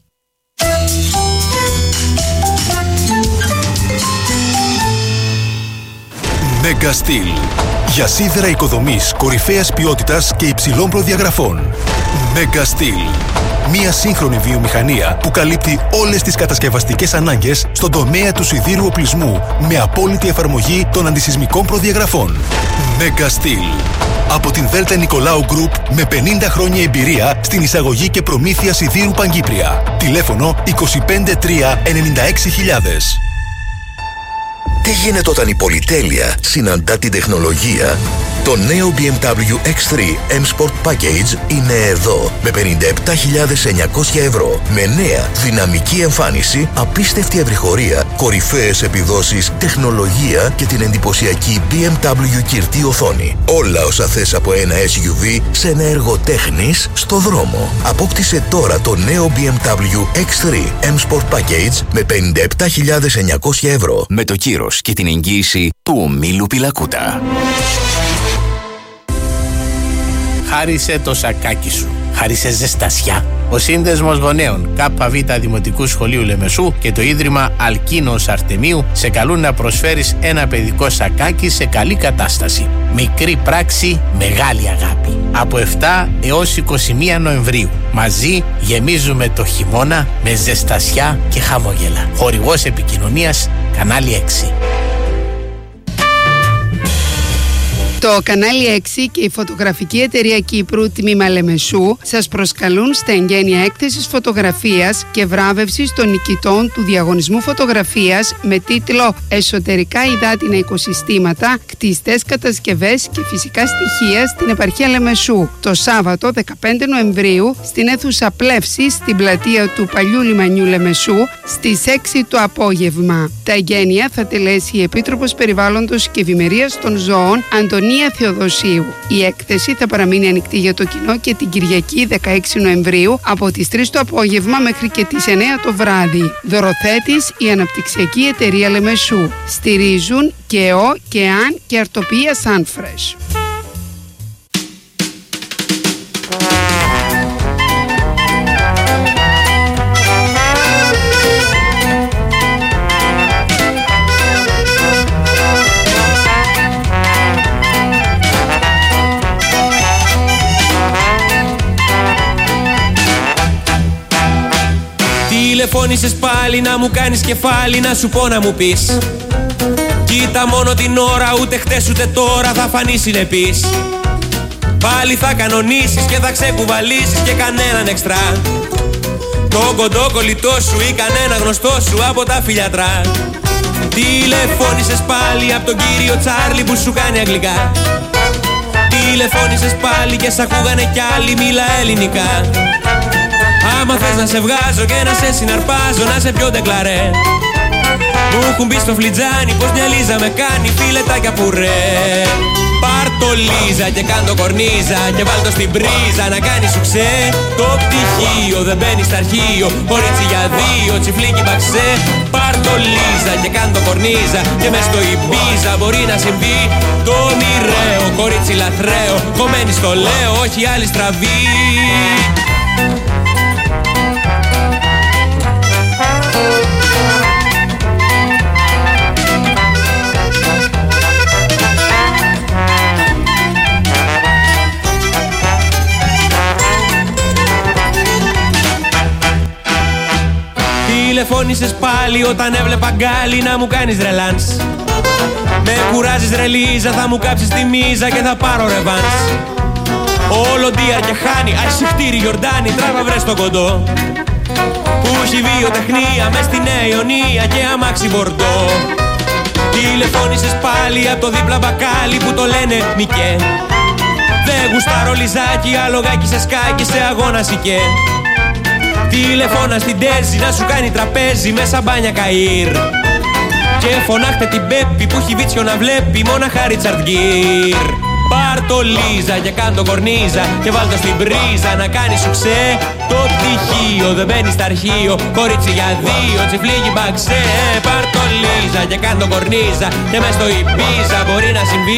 Mega Steel. Για σίδερα οικοδομής κορυφαίας ποιότητας και υψηλών προδιαγραφών. Mega Steel. Μία σύγχρονη βιομηχανία που καλύπτει όλες τις κατασκευαστικές ανάγκες στον τομέα του σιδήρου οπλισμού με απόλυτη εφαρμογή των αντισυσμικών προδιαγραφών. Mega Steel. Από την Δέλτα Νικολάου Group με 50 χρόνια εμπειρία στην εισαγωγή και προμήθεια σιδήρου Παγκύπρια. Τηλέφωνο 253 96.000. Τι γίνεται όταν η πολυτέλεια συναντά την τεχνολογία? Το νέο BMW X3 M Sport Package είναι εδώ με 57.900 ευρώ. Με νέα δυναμική εμφάνιση, απίστευτη ευρυχωρία, κορυφαίες επιδόσεις, τεχνολογία και την εντυπωσιακή BMW κυρτή οθόνη. Όλα όσα θες από ένα SUV σε ένα έργο τέχνης στο δρόμο. Απόκτησε τώρα το νέο BMW X3 M Sport Package με 57.900 ευρώ. Με το κύρος και την εγγύηση του ομίλου Πιλακούτα. Χάρισε το σακάκι σου. Χάρισε ζεστασιά. Ο Σύνδεσμος Γονέων ΚΒ Δημοτικού Σχολείου Λεμεσού και το Ίδρυμα Αλκίνος Αρτεμίου σε καλούν να προσφέρεις ένα παιδικό σακάκι σε καλή κατάσταση. Μικρή πράξη, μεγάλη αγάπη. Από 7 έως 21 Νοεμβρίου. Μαζί γεμίζουμε το χειμώνα με ζεστασιά και χαμόγελα. Χορηγός επικοινωνίας Κανάλι 6. Το Κανάλι 6 και η Φωτογραφική Εταιρεία Κύπρου Τμήμα Λεμεσού σας προσκαλούν στα εγγένεια έκθεσης φωτογραφίας και βράβευσης των νικητών του διαγωνισμού φωτογραφίας με τίτλο «Εσωτερικά υδάτινα οικοσυστήματα, κτιστές κατασκευές και φυσικά στοιχεία στην επαρχία Λεμεσού». Το Σάββατο 15 Νοεμβρίου στην αίθουσα Πλεύσης στην πλατεία του Παλιού Λιμανιού Λεμεσού στις 6 το απόγευμα. Τα εγγένεια θα τελέσει η Επίτροπος Περιβάλλοντος και Ευημερίας των Ζώων Αντωνία Θεοδοσίου. Η έκθεση θα παραμείνει ανοιχτή για το κοινό και την Κυριακή 16 Νοεμβρίου από τις 3 το απόγευμα μέχρι και τις 9 το βράδυ. Δωροθέτης η Αναπτυξιακή Εταιρεία Λεμεσού. Στηρίζουν ΚΕΟ, ΚΕΑΝ και Αρτοπία Sunfresh. Τηλεφώνησες πάλι να μου κάνεις κεφάλι, να σου πω να μου πεις. Κοίτα μόνο την ώρα, ούτε χτες ούτε τώρα θα φανείς συνεπής. Πάλι θα κανονίσεις και θα ξεκουβαλήσεις και κανέναν εξτρά. Το κοντό κολλητό σου ή κανένα γνωστό σου από τα φιλιατρά. Τηλεφώνησες πάλι από τον κύριο Τσάρλι που σου κάνει αγγλικά. Τηλεφώνησες πάλι και σ' ακούγανε κι άλλοι, μίλα ελληνικά. Άμα θες να σε βγάζω και να σε συναρπάζω, να σε πιω ντεκλαρέ. Μου έχουν μπει στο φλιτζάνι πως μια Λίζα με κάνει φιλετάκια πουρέ. Πάρ' το Λίζα και κάν' το κορνίζα και βάλ' το στην πρίζα να κάνει σουξέ. Το πτυχίο δεν μπαίνει στα αρχείο, κορίτσι για δύο, τσιφλίκι μπαξέ. Πάρ' το Λίζα και κάν' το κορνίζα και μες στο Ιμπίζα μπορεί να συμβεί το μοιραίο, κορίτσι λαθραίο, κομμένη στο λέω, όχι άλλη στραβή. Τηλεφώνησες πάλι όταν έβλεπα γκάλι να μου κάνεις ρελάνς. Με κουράζεις ρε Λίζα, θα μου κάψεις τη μίζα και θα πάρω ρεβάνς. Όλο ντίαρ και χάνει, ασυχτήρι Γιορτάνη, τράβα βρες το κοντό. Που έχει βιοτεχνία μες στη Νέα Ιωνία και αμάξι Μπορντό. Τηλεφώνησες πάλι από το δίπλα μπακάλι που το λένε Μικέ. Δεν γουστάρω Λιζάκι, αλογάκι σε σκάκι, σε αγώνα σικέ. Τηλεφώνα στην Τέζη να σου κάνει τραπέζι μέσα μπάνια Καΐρ. Και φωνάχτε την Πέπη που έχει βίτσιο να βλέπει μόναχα Ρίτσαρντ Γκίρ. Πάρ' το Λίζα και κάν' το κορνίζα και βάλ' το στην πρίζα να κάνει σουξέ. Το πτυχίο δεν μπαίνει στα αρχείο, κορίτσι για δύο, τσιφλίγι μπαξέ. Πάρ' το Λίζα και κάν' το κορνίζα και μες στο Ιμπίζα μπορεί να συμβεί